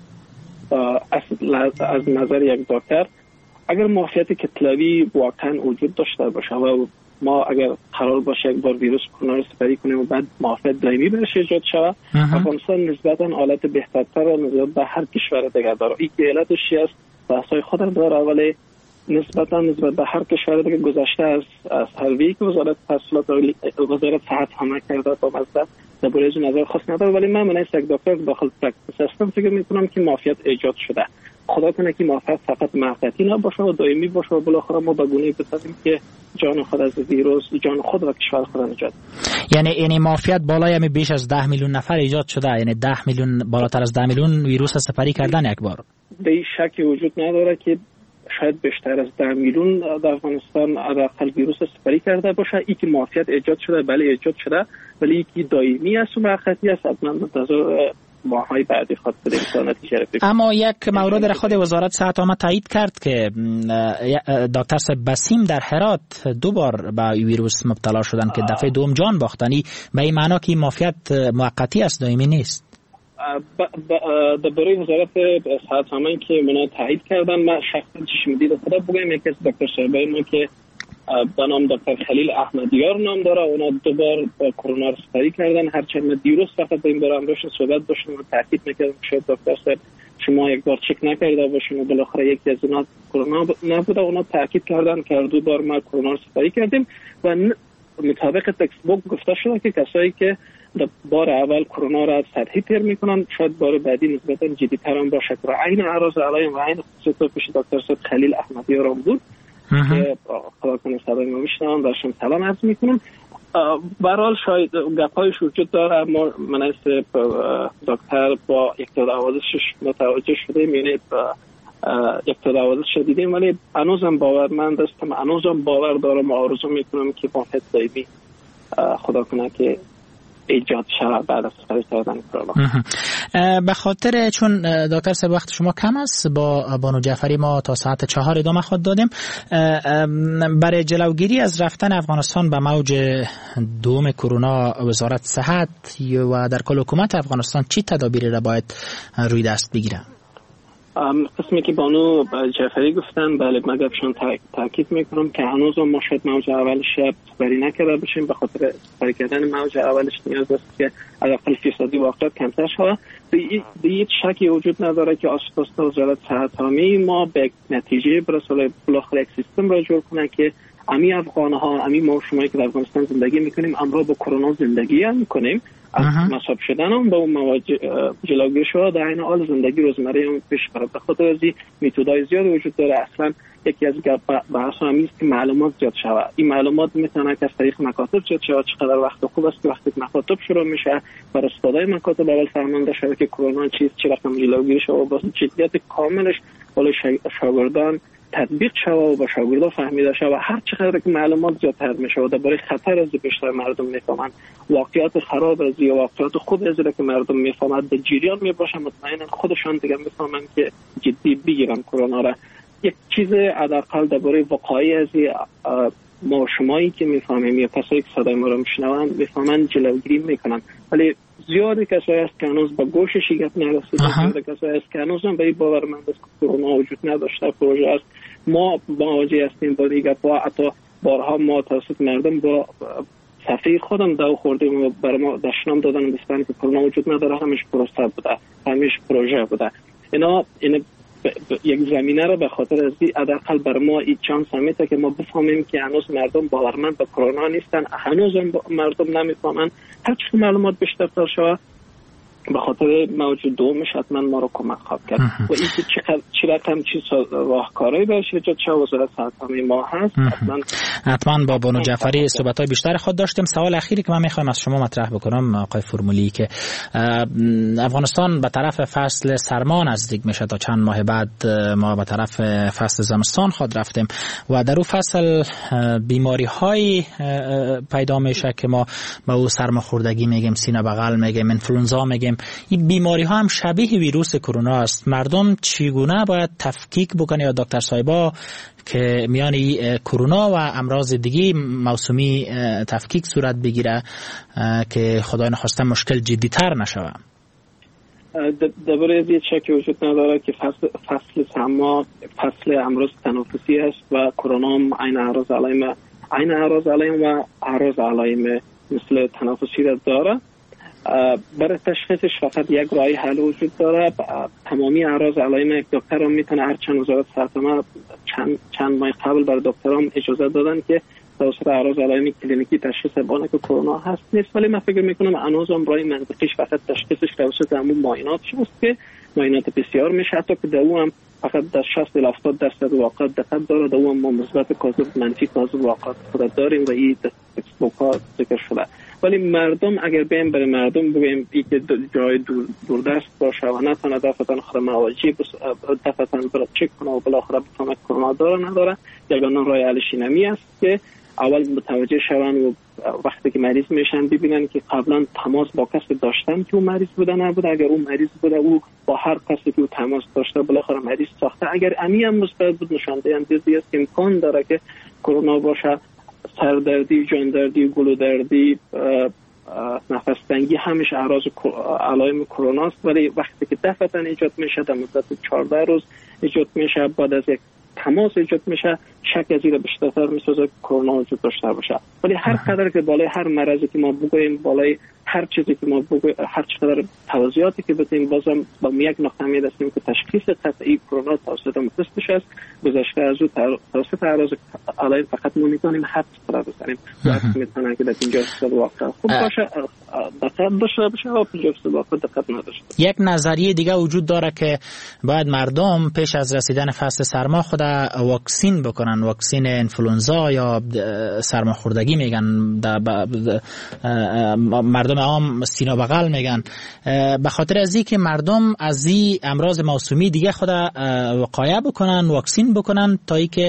از نظر یک دکتر اگر معافیت کتلوی واقعا وجود داشته باشه و ما اگر قرار باشه یک بار ویروس کرونا رو سپری کنیم و بعد معافیت دائمی بهش ایجاد شود، افغانستان نسبتا حالت بهترتر نسبت به هر کشور دیگر داره. این علتش است بحث‌های خود داره، ولی نسبتا نسبت به هر کشور دیگه گذشته از از سروی که وزارت تحصیلات وزارت صحت عامه کرده تا مزد درباره از نظر خاص نداره. ولی من من یک دکتر داخل پرکتیس هستم، فکر می‌کنم که معافیت ایجاد شده. خدا کنه که معافیت فقط موقتی نباشه و دائمی باشه و بالاخره ما به گونه‌ای بتونیم که جان خود از ویروس، جان خود و کشور خود نجات. یعنی یعنی معافیت بالای همی بیش از ده میلیون نفر ایجاد شده، یعنی ده میلیون بالاتر از ده میلیون ویروس سپری کردن یک بار. به شکی وجود نداره که شاید بیشتر از ده میلیون در افغانستان حداقل ویروس سپری کرده باشه. این که معافیت ایجاد شده بله ایجاد شده، ولی اینکه دائمی است و موقتی است حتما منتظر ماهای بعدی خود بدیم تا نتیجه رو بگیریم. اما یک مورد را خود وزارت صحت عامه تایید کرد که دکتر صاحب بسیم در هرات دو بار به ویروس مبتلا شدن که دفعه دوم جان باختنی، به این معنا که معافیت موقتی است دائمی نیست. درباره وزارت صحت عامه که منو تایید کردن، من شخصا چشم دید خدا بگم یکی از دکتر صاحبای ما که به نام دکتر خلیل احمدیار نام داره، اونا دوبار با کرونا رو سپری کردن. هرچند ما دیروز فقط با این بار امروز صحبت داشتیم و تاکید میکردم که شاید دکتر صاحب شما یک بار چک نکرده باشین و بالاخره یکی از اونا کرونا نبوده. اونا تاکید کردن که دو بار ما کرونا رو سپری کردیم و مطابق تکست بوک گفته شده که کسایی که بار اول کرونا را سطحی تیر میکنن شاید بار بعدی نسبتا جدی‌تر هم باشه. عین اعراض علایم و عین خصوصیات پیش دکتر صاحب خلیل احمدیار هم بود که خدا کنه صدای ما بشنون، برشون سلام عرض میکنم. برحال شاید گپایش وجود داره، اما من از دکتر با یک تا دوازشش متوجه شدیم، یعنی یک تا دوازش دیدیم، ولی هنوزم باورمند هستم، هنوزم باور دارم و آرزو میکنم که با فت دائمی خدا کنه که ایجاد شود بعد از سپری کردن کرونا. به خاطر چون دکتر صاحب وقت شما کم است، با بانو جعفری ما تا ساعت چهار ادامه خود دادیم. برای جلوگیری از رفتن افغانستان به موج دوم کرونا، وزارت صحت و در کل حکومت افغانستان چی تدابیری را باید روی دست بگیره؟ قسمی که بانو جعفری گفتن، بله من گفتشون تاکید میکنم که هنوز ما شاید موج اولش خبری نکرده باشیم. به خاطر خبری کردن موج اولش نیاز است که حداقل فیصدی واقعیت کمتر شود. به هیچ شکی وجود نداره که آسپاستا وزارت صحت همی ما به نتیجه برسه، بالاخره یک سیستم را جور کنه که امی افغان ها، امی ما شما که در افغانستان زندگی میکنیم، امرا با کرونا زندگی هم میکنیم، از مصاب شدن هم با مواد جلوگیری شده، در این حال زندگی روزمره هم پیش بره. به خاطر از این میتودهای زیاد وجود داره. اصلا یکی از بحث همی است که معلومات زیاد شود. این معلومات میتونه که از طریق مکاتب زیاد شود. چقدر وقت خوب است که وقتی مکاتب شروع میشه بر استادای مکاتب اول فرمانده شده که کرونا چیست، چه رقم جلوگیری شده، با جدیت کاملش بالای شاگردان تطبیق شود و با شاگردان فهمیده شود. هر چقدر که معلومات زیادتر میشه و درباره خطر از بیشتر مردم میفهمند، واقعیت خراب از یا واقعیت خوب از که مردم میفهمند در جریان میباشن، مطمئنا خودشان دیگه میفهمند که جدی بگیرن کرونا را. یک چیز حداقل درباره وقایع از ما شمایی که میفهمیم یا کسایی که صدای ما رو میشنوند میفهمند جلوگیری میکنن، ولی زیادی کسایی است که هنوز با گوش شیگت نرسیده، زیادی کسایی است که هنوز هم به این باورمند است که کرونا وجود نداشته، پروژه است. ما مواجه هستیم با دیگه با حتی بارها ما توسط مردم با صفحه خودم دو خوردیم و برای ما دشنام دادن بستن که کرونا وجود نداره، همیش پروسه بوده، همیش پروژه بوده. اینا این یک زمینه رو به خاطر از این حداقل بر ما این چانس همیته که ما بفهمیم که هنوز مردم باورمند به کرونا نیستن، هنوز هم مردم نمیفهمن. هر چه معلومات بیشتر شود به خاطر موجود دومش حتما ما رو کمک خواهد کرد. و این که چقدر چی رقم چی راهکاری باشه جا چه وزارت صحت ما هست حتما حتما با بانو جعفری صحبت‌های بیشتر خود داشتیم. سوال اخیری که من میخوایم از شما مطرح بکنم آقای فرمولی، که افغانستان به طرف فصل سرما نزدیک میشه، تا چند ماه بعد ما به طرف فصل زمستان خود رفتیم و در اون فصل بیماری های پیدا میشه که ما به او سرماخوردگی میگیم، سینه بغل میگیم، انفلوئنزا میگیم. این بیماری ها هم شبیه ویروس کرونا است. مردم چگونه باید تفکیک بکنه یا دکتر صاحبا که میان کرونا و امراض دیگه موسمی تفکیک صورت بگیره که خدای نخواسته مشکل جدی‌تر نشه؟ درباره این شکی وجود نداره که فصل فصل سرما فصل امراض تنفسی است و کرونا هم عین اعراض علائم عین اعراض علائم و اعراض علائم مثل تنفسی را داره. برای تشخیصش فقط یک راه حل وجود داره. تمامی اعراض علائم یک دکتر هم میتونه، هر چند وزارت صحت ما چند چند ماه قبل برای دکترام اجازه دادن که توسط اعراض علائم کلینیکی تشخیص بانه که کرونا هست نیست، ولی من فکر میکنم هنوز هم راه منطقیش فقط تشخیصش توسط همون معاینات هست که معاینات بسیار میشه، حتی که دو هم فقط در شصت الی هفتاد درصد واقعیت دقت داره. دو هم ما مثبت کاذب منفی کاذب واقعیت خود داریم و این تکسبوکا ذکر شده. ولی مردم اگر بیم برای مردم بگیم ای که جای دور دوردست باشه و نتونه دفتن خود مواجه دفتن برای چک کنه و بالاخره بفهمه کرونا داره نداره، یگانه راه حلش اینمی است که اول متوجه شون و وقتی که مریض میشن ببینن که قبلا تماس با کسی داشتن که اون مریض بوده نبوده. اگر اون مریض بوده او با هر کسی که او تماس داشته بالاخره مریض ساخته. اگر امی هم مثبت بود نشانده اندیزی است که امکان داره که کرونا باشه. سردردی، جاندردی، گلودردی، نفس تنگی همیش اعراض علائم کرونا است، ولی وقتی که دفعتاً ایجاد میشه در مدت چهارده روز ایجاد میشه، بعد از یک تماس ایجاد میشه، شک از این بیشتر میسازه که کرونا وجود داشته باشه. ولی هر قدر که بالای هر مرضی که ما بگوییم، بالای هر چیزی که ما بگوییم، هر چقدر توضیحاتی که بدیم، بازم با یک نقطه میرسیم که تشخیص قطعی کرونا توسط متخصص است. گذشته از او توسط اعراض علائم فقط ما میتونیم حد بزنیم. وقت میتونه که در اینجا اصل واقع خوب باشه، دقت داشته باشه و اینجا اصل واقع دقت نداشته. یک نظریه دیگه وجود داره که باید مردم پیش از رسیدن فصل سرما خود واکسین بکنن، واکسین انفلوئنزا یا سرماخوردگی میگن، مردم عام سینه بغل میگن، به خاطر از اینکه مردم از این امراض موسمی دیگه خود وقایع بکنن، واکسین بکنن تا اینکه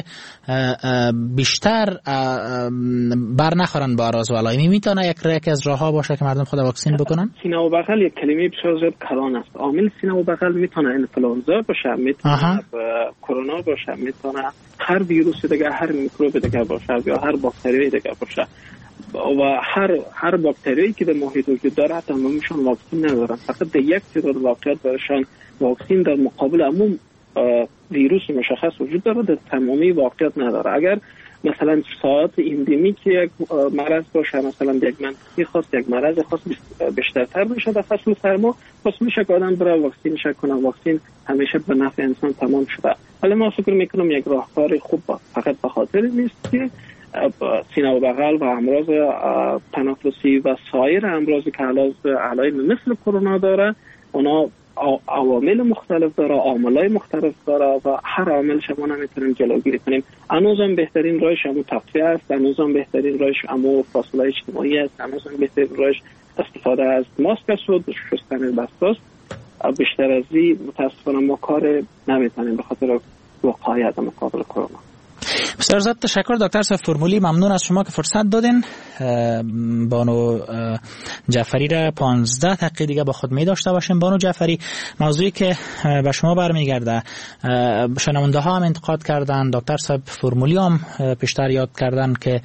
بیشتر بر نخورن با اعراض و علائم. میتونه یک یک از راهها باشه که مردم مردم خود واکسین بکنن؟ سینه و بغل یک کلمه بسیار زیاد کلان است. عامل سینه و بغل میتونه انفلوانزا باشه، میتونه کرونا باشه، میتونه هر ویروس دیگه، هر میکروب دیگه باشه یا هر باکتری دیگه باشه و هر هر باکتری که در محیط وجود داره تمامشون واکسین ندارن. فقط یک تعداد واقعیت برایشان واکسین در مقابل عموم ویروس مشخص وجود داره، در تمامی واقعیت نداره. اگر مثلا ساعت اندمیک یک مرض باشه، مثلا یک منطقه خاص یک مرض خاص بیشترتر بشه در فصل سرما، پس میشه که آدم برای واکسین شک کنه. واکسین همیشه به نفع انسان تمام شده. ولی ما فکر میکنم یک راهکار خوب فقط به خاطر نیست که سینه و بغل و امراض تنفسی و سایر امراضی که علائم مثل کرونا داره، اونا عوامل مختلف داره، عاملای مختلف داره و هر عامل شما نمیتونیم جلوگیری کنیم. هنوزم بهترین راهش همون تغذیه است، هنوزم بهترین راهش همون فاصله اجتماعی است، هنوزم بهترین راهش استفاده از ماسک است و شستن دست است. بیشتر از این متاسفانه ما کار نمیتونیم به خاطر وقایع در مقابل کرونا. بسیار زیاد تشکر دکتر صاحب فرمولی، ممنون از شما که فرصت دادین. بانو جعفری را پانزده دقیقه دیگه با خود می داشته باشیم. بانو جعفری، موضوعی که به شما برمیگرده، شنونده ها هم انتقاد کردن، دکتر صاحب فرمولی هم پیشتر یاد کردن که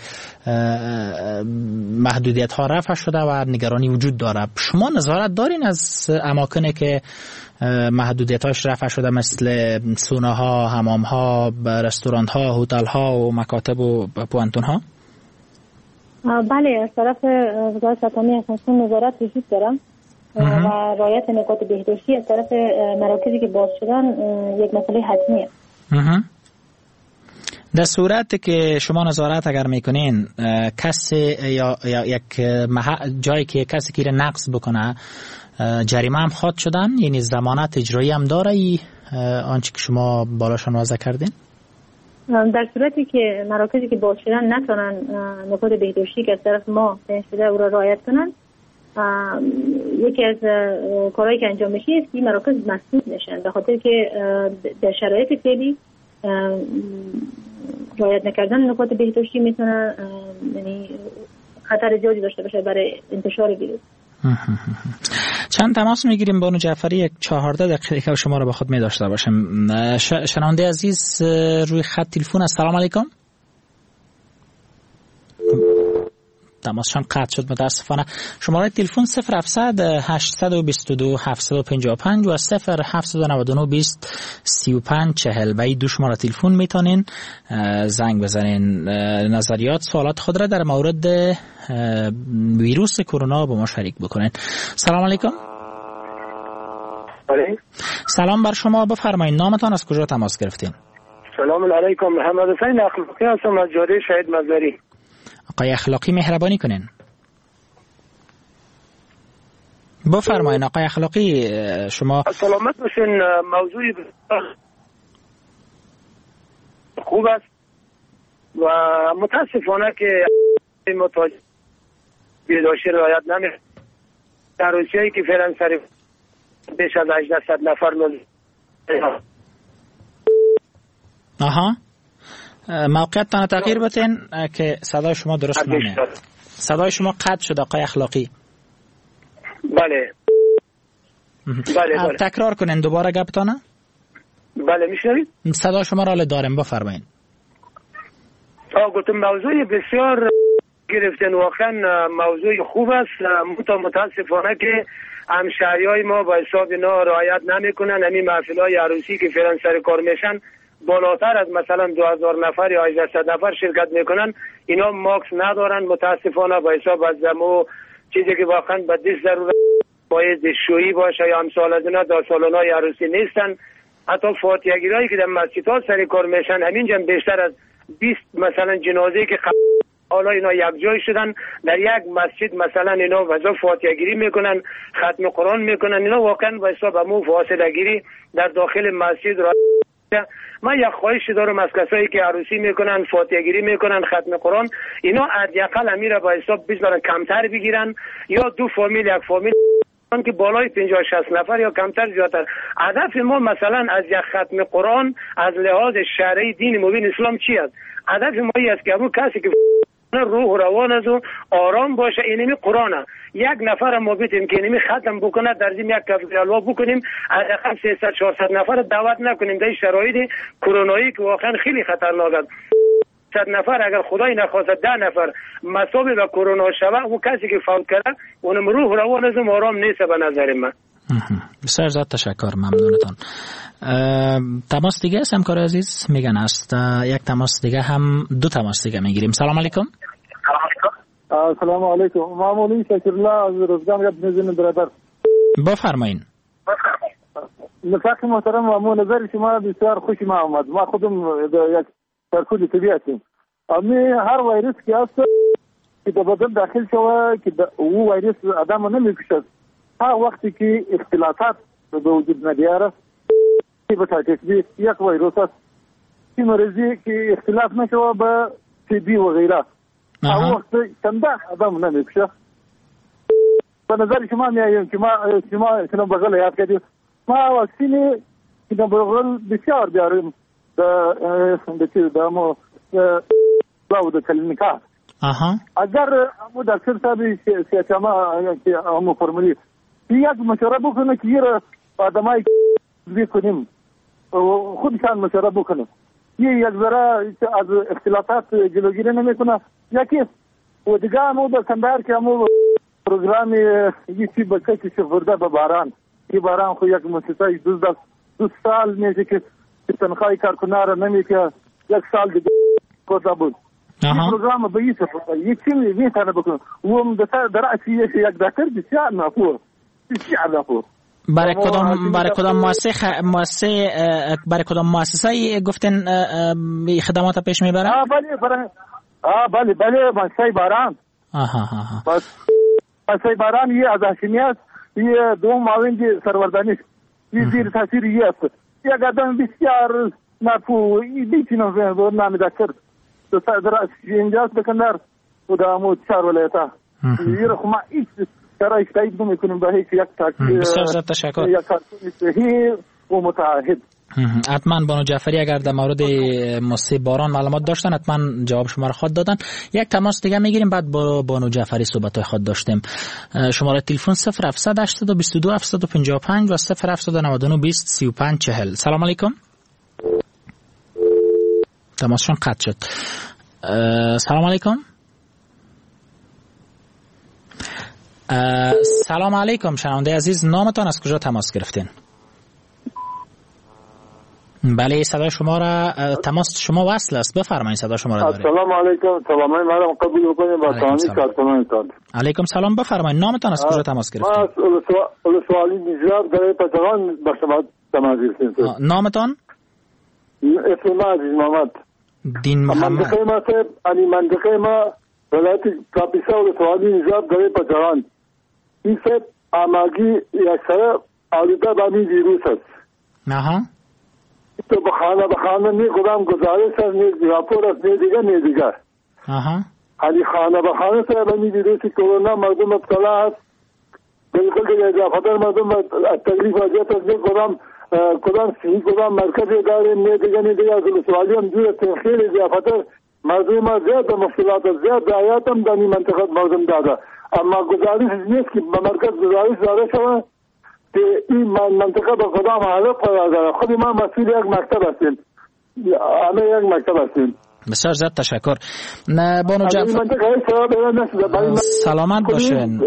محدودیت ها رفع شده و نگرانی وجود داره. شما نظارت دارین از اماکنی که محدودیتاش رفع شده مثل سوناها، حمامها، رستوران ها، هتل ها و مکاتب و پوانتون ها؟ بله، از طرف وزارت سلامت افغانستان نظارت وجود داره و رعایت نکات بهداشتی از طرف مراکزی که باز شدن یک مسئله حتمیه. در صورتی که شما نظارت اگر میکنین، کسی یا, یا یک جایی که کسی که نقض بکنه جریمه هم خواهد شدن، یعنی ضمانت اجرایی هم داره ای آنچه که شما بالاشان واضح کردین؟ در صورتی که مراکزی که باز شدن نتونن نکات بهداشتی که از طرف ما تعیین شده او را رعایت کنن، یکی از کارهایی که انجام میشه است که مراکز مسدود نشن، به خاطر که در شرایط فعلی رعایت نکردن نکات بهداشتی میتونه یعنی خطر زیادی داشته باشه برای انتشار ویروس. چند تماس میگیریم بانو جعفری؟ یک چهارده دقیقه که شما رو با خود می داشته باشم. شنونده عزیز روی خط تلفن. السلام علیکم. تماسشان قطع شد متاسفانه. شماره تلفن صفر هفتصد هشتصد و بیست و دو هفتصد و پنجاه و پنج و صفر هفتصد و نود و نه بیست سی و پنج چهل. به این دو شماره تلفن میتونین زنگ بزنین، نظریات سوالات خود را در مورد ویروس کرونا با ما شریک بکنین. سلام علیکم. سلام بر شما، بفرمایید نامتان، از کجا تماس گرفتین؟ سلام علیکم، محمد حسین اخلاقی هستم از جاده شهید مزاری. آقای اخلاقی مهربانی کنین. بفرمایید آقای اخلاقی، شما سلامت باشین. موضوعی خوب است و متاسفانه که متاجر بهداشتی رعایت نمی‌کنند. در روسیه‌ای که فعلا سر بیش از هجده نفر مل آها موقعیتتان تغییر بتین که صدای شما درست نمیاد. صدای شما قطع شد آقای اخلاقی. بله بله بله تکرار کنین دوباره گپتانه. بله میشنوید؟ صدای شما را داریم، بفرمایید. آه گفتم موضوع بسیار گرفتن، واقعا موضوع خوب است، متاسفانه که همشهریای ما با حساب اینا رعایت نمیکنن. همین محفل‌های عروسی که فعلا سر کار میشن بالاتر از مثلا دو هزار نفر یا هجده نفر شرکت میکنن، اینا ماکس ندارن متاسفانه. با حساب از دمو چیزی که واقعا به دست ضرورت باید شویی باشه یا امثال از اینا در سالن‌های عروسی نیستن. حتی فاتحه‌گیرایی که در مسجدها سر کار میشن، همینجا بیشتر از بیست مثلا جنازه که حالا اینا یک جای شدن در یک مسجد مثلا اینا وضع فاتحه‌گیری میکنن، ختم قرآن میکنن. اینا واقعا به حساب همون فاصله گیری در داخل مسجد را. من یک خواهش دارم از کسایی که عروسی میکنن، فاتحه گیری میکنن، ختم قرآن، اینا حداقل امیر با حساب بذارن کمتر بگیرن، یا دو فامیل یک فامیل که بالای پنجاه شصت نفر یا کمتر زیادتر. هدف ما مثلا از یک ختم قرآن از لحاظ شرعی دین مبین اسلام چی است؟ هدف ما این است که اون کسی که روح و روان از آرام باشه، اینمی قرآنه. یک نفر ما بیتیم که اینمی ختم بکنه در زمین یک کف الوا بکنیم، حداقل سیصد چهارصد نفر دعوت نکنیم در شرایط کرونایی که واقعا خیلی خطرناک است. صد نفر اگر خدای نخواست ده نفر مصاب به کرونا شود، اون کسی که فوت کرده اونم روح روان از آرام نیست به نظر من. بسیار زیاد تشکر، ممنونتان. تماس دیگه است همکار عزیز میگن است. یک تماس دیگه هم دو تماس دیگه میگیریم. سلام علیکم. سلام علیکم. معمولی شکرالله از روزگان یاد میزنیم برادر. بفرمایین. نفاق محترم و نظر شما بسیار خوشی ما آمد. ما خودم یک ترکولی طبیعتیم. امی هر ویروس که است که به بدن داخل شوه که او ویروس آدم نمیکشد، هر وقتی که اختلاطات به وجود ندیاره هپاتیتس بی یک ویروس است که مریضی که اختلاط نشوه به تی بی و غیره، هر وقت چنده آدم نمیکشه. به نظر شما میاییم که ما شما شما بغل یاد کردیم ما واکسینی که بغل بسیار بیاریم به چیز دامو باو د کلینیکا. اها اگر امو دکتر صاحب سیاچما که امو فرمولی یک مشوره بکنه که یه آدمایی بکنیم خودشان مشوره بکنه، یه یک ذره از اختلافات جلوگیری نمیکنه. یکی و دیگه امو در کندهار که امو پروگرام یه چی بچه که شفرده به باران، یه باران خو یک مؤسسه دوزده دو سال میشه که تنخواهی کارکنار نمیشه، یک سال دیگه کوتا بود. این پروگرام به این صفحه یک چی میتونه بکنه و در اصلی یک دکتر بسیار نافور بسیار نافور. برای کدام برای کدام مؤسسه مؤسسه برای کدام مؤسسه گفتن خدمات پیش میبره؟ آ بله برای آ بله بله مؤسسه باران. آها آها بس مؤسسه باران یه از هاشمیت، یه دو معاون سروردانی، یه زیر تاثیر یه است. یک آدم بسیار نفو بیتینو به نام دکتر در اینجاز بکندر و دامو چهار ولایتا یه خو ما ایش سرای تایید نمیکنیم به هیچ یک تاکید. بسیار زیاد تشکر. یک صحیح و متعهد. حتما بانو جعفری اگر در مورد مصیبت باران معلومات داشتن حتما جواب شما را خود دادن. یک تماس دیگه میگیریم بعد با بانو جعفری صحبت خود داشتیم. شماره تلفن صفر هفتصد هشتاد و بیست و دو هفتصد و پنجاه و پنج و صفر هفتصد و نود و نه بیست سی و پنج چهل. سلام علیکم. تماسشون قطع شد. سلام علیکم. سلام علیکم شنونده عزیز، نامتان از کجا تماس گرفتین؟ بله صدای شما را تماس شما وصل است، بفرمایید صدای شما را داریم. السلام علیکم. سلام علیکم قبول بکنید با تانی کارکنانتان. علیکم سلام، بفرمایید نامتان از کجا تماس گرفتین؟ ما از سوالی نجات در پتران با شما تماس گرفتیم. نامتان؟ اسم ما عزیز محمد دین محمد. منطقه ما سب انی منطقه ما ولایت کاپیسا و سوالی نجات در پتران این سب آماگی یکسره آلوده با این ویروس است. آها تو بخانه بخانه نی کدام گزارش است، نی راپور است، نی دیگه نی دیگه. آها حالی خانه بخانه سر بنی ویروس کرونا مردم مبتلا است. بالکل دیگه اضافه مردم تکلیف واجب است. نی کدام کدام سی کدام مرکز اداره نی دیگه نی دیگه. از سوالی هم جور تنخیر اضافه مردم زیاد مشکلات زیاد ضایعات هم در این منطقه مردم داده. اما گزارش نیست که به مرکز گزارش داده شود که این منطقه به کدام حالت قرار داره. خود ما مسئول یک مکتب هستیم، همه یک مکتب هستیم. بسیار زیاد تشکر. نه بانو جعفر سلامت باشین.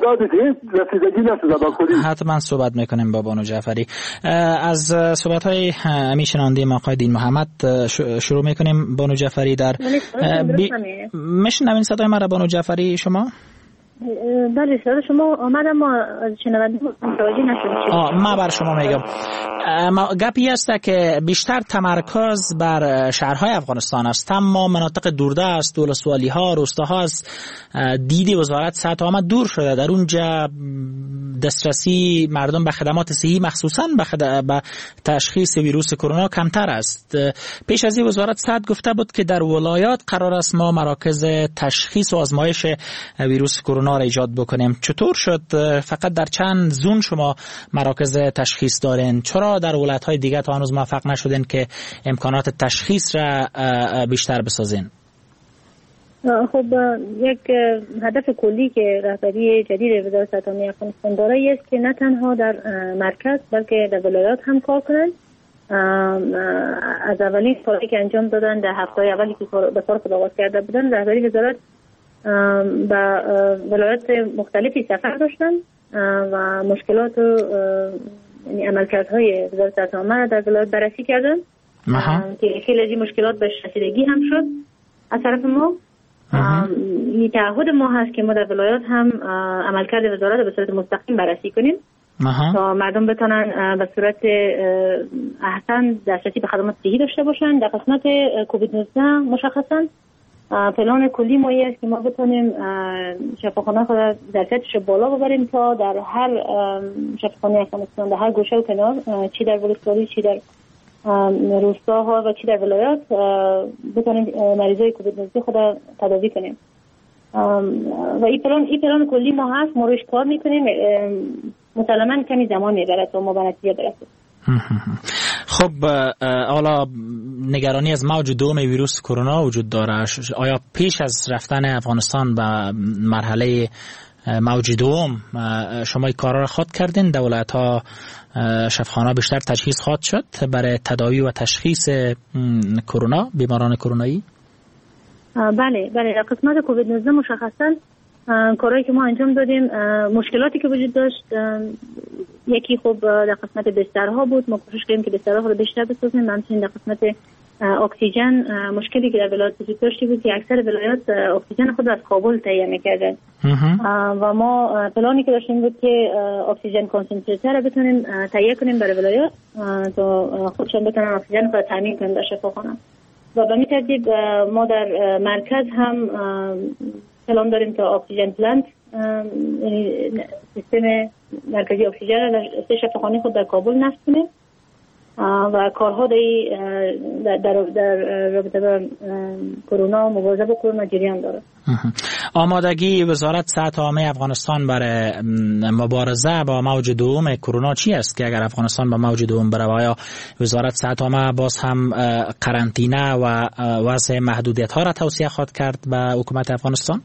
حتما صحبت میکنیم با بانو جعفری. از صحبت های امی شنونده ما آقای دین محمد شروع میکنیم. بانو جعفری در میشنوین صدای ما را بانو جعفری شما؟ بله صدا شما آمد اما شنونده متوجه نشدم. آه ما بر شما میگم گپی است که بیشتر تمرکز بر شهرهای افغانستان است، اما مناطق دوردست ولسوالی ها روستاها از دید وزارت صحت آمد دور شده. در اونجا دسترسی مردم به خدمات صحی مخصوصا به, خد... به تشخیص ویروس کرونا کمتر است. پیش از این وزارت صحت گفته بود که در ولایات قرار است ما مراکز تشخیص و آزمایش ویروس کرونا را ایجاد بکنیم. چطور شد فقط در چند زون شما مراکز تشخیص دارین؟ چرا در ولایت‌های دیگه تا هنوز موفق نشدین که امکانات تشخیص را بیشتر بسازین؟ خب یک هدف کلی که رهبری جدید وزارت صحت عامه افغانستان داره است که نه تنها در مرکز بلکه در ولایات هم کار کنند. از اولین کاری که انجام دادن در هفته اولی که به کار خود آغاز کرده بودن، رهبری وزارت به ولایات مختلفی سفر داشتن و مشکلات و یعنی عملکردهای وزارت صحت عامه در ولایات بررسی کردن که خیلی از این مشکلات به رسیدگی هم شد از طرف ما. این تعهد ما هست که ما در ولایات هم عملکرد وزارت به صورت مستقیم بررسی کنیم تا مردم بتونن به صورت احسن دسترسی به خدمات صحی داشته باشن. در قسمت کووید نوزده مشخصا پلان کلی ما است که ما بتونیم شفاخانه خود ظرفیتش بالا ببریم تا در هر شفاخانه افغانستان در هر گوشه و کنار، چی در ولسوالی چی در روستاها و چی در ولایات، بتونیم مریضای کووید نوزده خود تداوی کنیم. و این پلان این پلان کلی ما هست، ما روش کار میکنیم. مسلماً کمی زمان میبره تا ما به نتیجه برسیم. خب حالا نگرانی از موج دوم ویروس کرونا وجود داره. آیا پیش از رفتن افغانستان به مرحله موج دوم شما این کارا را خود کردین؟ دولت‌ها شفاخانه‌ها بیشتر تجهیز خواهد شد برای تداوی و تشخیص کرونا، بیماران کرونایی؟ بله بله در قسمت کووید نوزده مشخصاً کارهایی که ما انجام دادیم، مشکلاتی که وجود داشت، یکی خب در قسمت بسترها بود. ما کوشش کردیم که بسترها رو بیشتر بسازیم. همچنین در قسمت اکسیژن مشکلی که در ولایات وجود داشتی بود که اکثر ولایات اکسیژن خود از کابل تهیه می‌کردن و ما پلانی که داشتیم بود که اکسیژن کنسنتراتور رو بتونیم تهیه کنیم برای ولایات تا خودشون بتونن اکسیژن خود تامین کنن در شفاخانه. و به این ترتیب ما در مرکز هم پلان داریم تا اکسیژن پلنت، یعنی سیستم مرکزی اکسیژن را در سه شفاخانه خود در کابل نصب کنیم و کارها در در در رابطه با کرونا و مبارزه با کرونا جریان داره. آمادگی وزارت صحت عامه افغانستان برای مبارزه با موج دوم کرونا چی است که اگر افغانستان با موج دوم بره؟ آیا وزارت صحت عامه باز هم قرنطینه و وضع محدودیت ها را توصیه خواهد کرد به حکومت افغانستان؟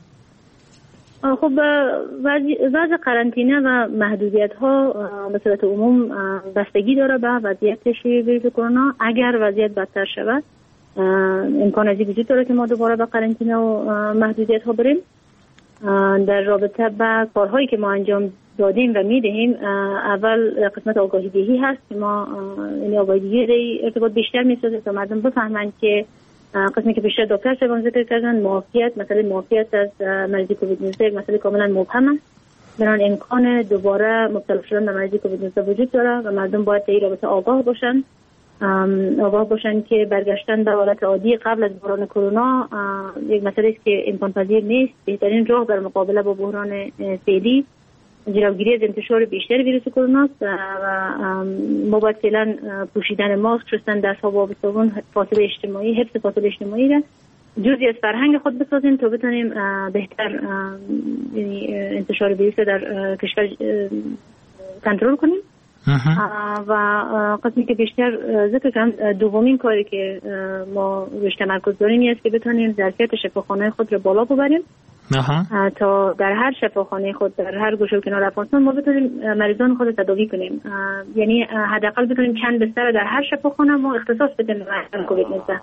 خب وضع قرنطینه و محدودیت ها به صورت عموم بستگی داره به وضعیت ویروس کرونا. اگر وضعیت بدتر شود امکان ازی وجود داره که ما دوباره به قرنطینه و محدودیت ها بریم. در رابطه با کارهایی که ما انجام دادیم و میدهیم، اول قسمت آگاهی دهی هست که ما یعنی آگاهی دهی ارتباط بیشتر میسازه تا مردم بفهمند که قسمی که بیشتر دکتر صاحبان ذکر کردن، معافیت مثلا معافیت از مریضی کووید نوزده مسئله کاملا مبهم است. بنابراین امکان دوباره مبتلا شدن به مریضی کووید نوزده وجود داره و مردم باید در این رابطه آگاه باشن آگاه باشن که برگشتن به حالت عادی قبل از بحران کرونا یک مسئله است که امکان پذیر نیست. بهترین راه برای مقابله با بحران فعلی جلوگیری از انتشار بیشتر ویروس کرونا است و ما باید فعلا پوشیدن ماسک، شستن دست‌ها با آب صابون، فاصله اجتماعی، حفظ فاصله اجتماعی را جزئی از فرهنگ خود بسازیم تا بتونیم بهتر یعنی انتشار ویروس در کشور کنترل کنیم. و قسمی که بیشتر ذکر کردم، دومین کاری که ما روش تمرکز داریم است که بتونیم ظرفیت شفاخانه خود را بالا ببریم تا در هر شفاخانه خود در هر گوشه و کنار افغانستان ما بتونیم مریضان خود تداوی کنیم. یعنی حداقل بتونیم چند بستر در هر شفاخانه ما اختصاص بدیم به کووید نوزده.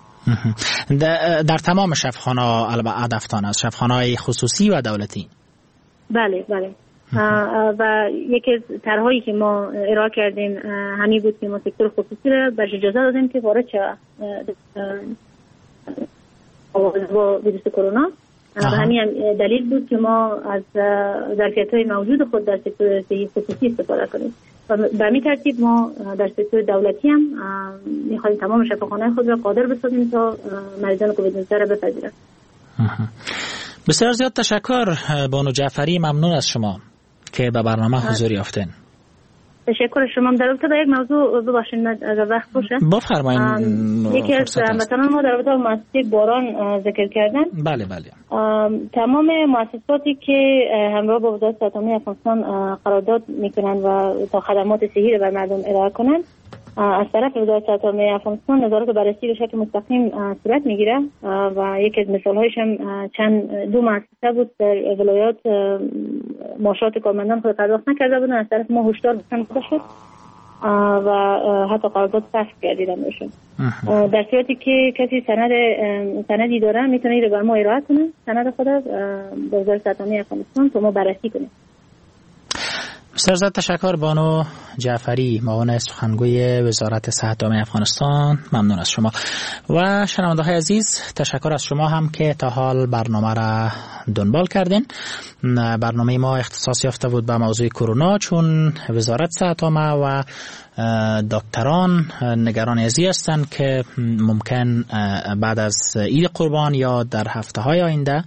در تمام شفاخانه هدفتان از شفاخانه‌های خصوصی و دولتی؟ بله بله. و یکی از طرح‌هایی که ما ارائه کردیم همین بود که ما سکتور خصوصی را بهش اجازه دادیم که وارد شه با ویروس کرونا. و همین دلیل بود که ما از ظرفیت‌های موجود خود در سکتور صحی خصوصی استفاده کنیم و به همین ترتیب ما در سکتور دولتی هم می‌خوایم تمام شفاخانه‌های خود را قادر بسازیم تا مریضان کووید نوزده را بپذیرند. بسیار زیاد تشکر بانو جعفری، ممنون از شما که به برنامه حضور یافتین. تشکر شما. در رابطه با یک موضوع ببخشید اگر وقت باشه بفرمایید. یکی از مثلا ما در رابطه با مؤسسه باران ذکر کردن. بله بله. تمام مؤسساتی که همراه با وزارت صحت عامه افغانستان قرارداد میکنن و تا خدمات صحی را بر مردم ارائه کنن، از طرف وزارت صحت عامه افغانستان نظارت و بررسی به شکل مستقیم صورت میگیره و یکی از مثال‌هایش هم چند دو مؤسسه بود در ولایات معاشات کارمندان خود پرداخت نکرده بودن، از طرف ما هشدار داده شد و حتی قرارداد فسخ گردیدن بهشون. در صورتی که کسی سند سندی داره میتونه اینو بر ما ارائه کنه، سند خود به وزارت صحت عامه افغانستان تا ما بررسی کنیم. بسیار زیاد تشکر بانو جعفری، معاون سخنگوی وزارت صحت عامه افغانستان. ممنون از شما. و شنونده های عزیز، تشکر از شما هم که تا حال برنامه را دنبال کردین. برنامه ما اختصاص یافته بود به موضوع کرونا، چون وزارت صحت عامه و دکتران نگران از این هستند که ممکن بعد از عید قربان یا در هفته های آینده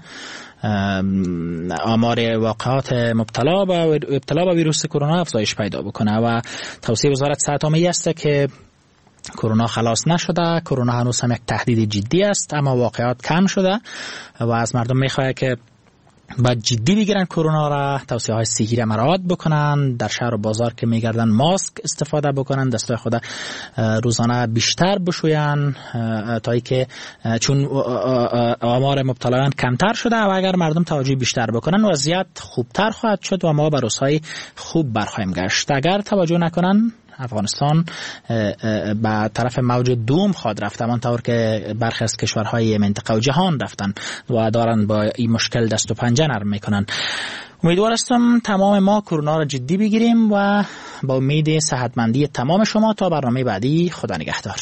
آمار واقعات مبتلا به ابتلا به ویروس کرونا افزایش پیدا بکنه و توصیه وزارت صحت عامه است که کرونا خلاص نشده، کرونا هنوز هم یک تهدید جدی است، اما واقعات کم شده و از مردم میخواد که باید جدی بگیرن کرونا را، توصیه های صحی را مراعات بکنن، در شهر و بازار که میگردن ماسک استفاده بکنن، دستای خود روزانه بیشتر بشوین تا ای که چون آمار مبتلایان کمتر شده و اگر مردم توجه بیشتر بکنن وضعیت خوبتر خواهد شد و ما به روزهای خوب برخواهیم گشت. اگر توجه نکنن افغانستان به طرف موج دوم خواهد رفت، همانطور که برخی از کشورهای منطقه و جهان رفتن و دارن با این مشکل دست و پنجه نرم میکنن. امیدوار هستم تمام ما کرونا را جدی بگیریم و با امید صحتمندی تمام شما تا برنامه بعدی، خدا نگهدار.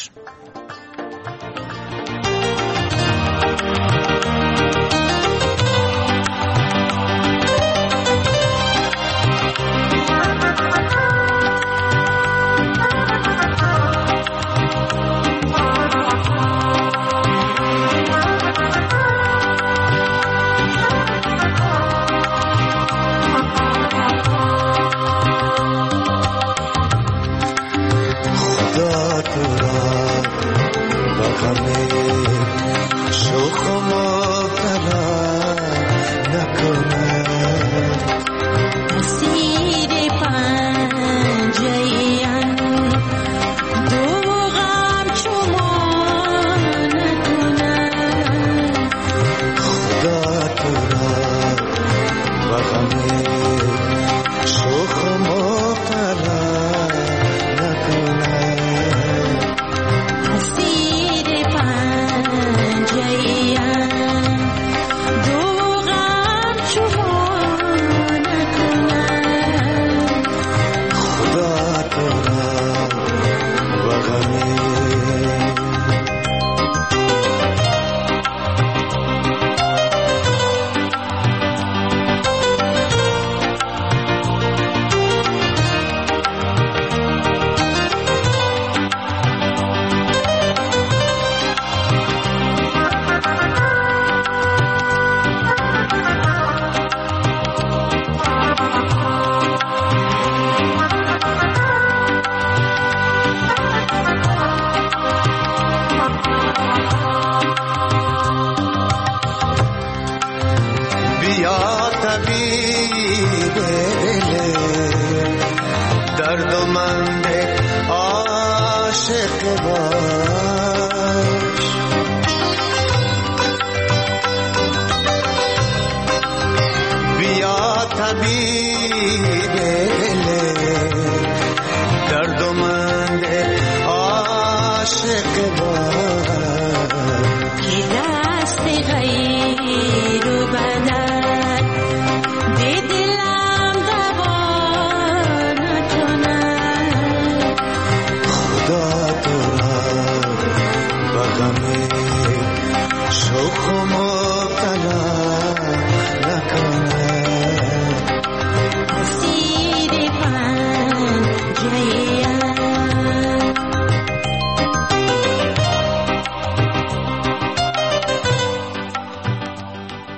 بیا طبیب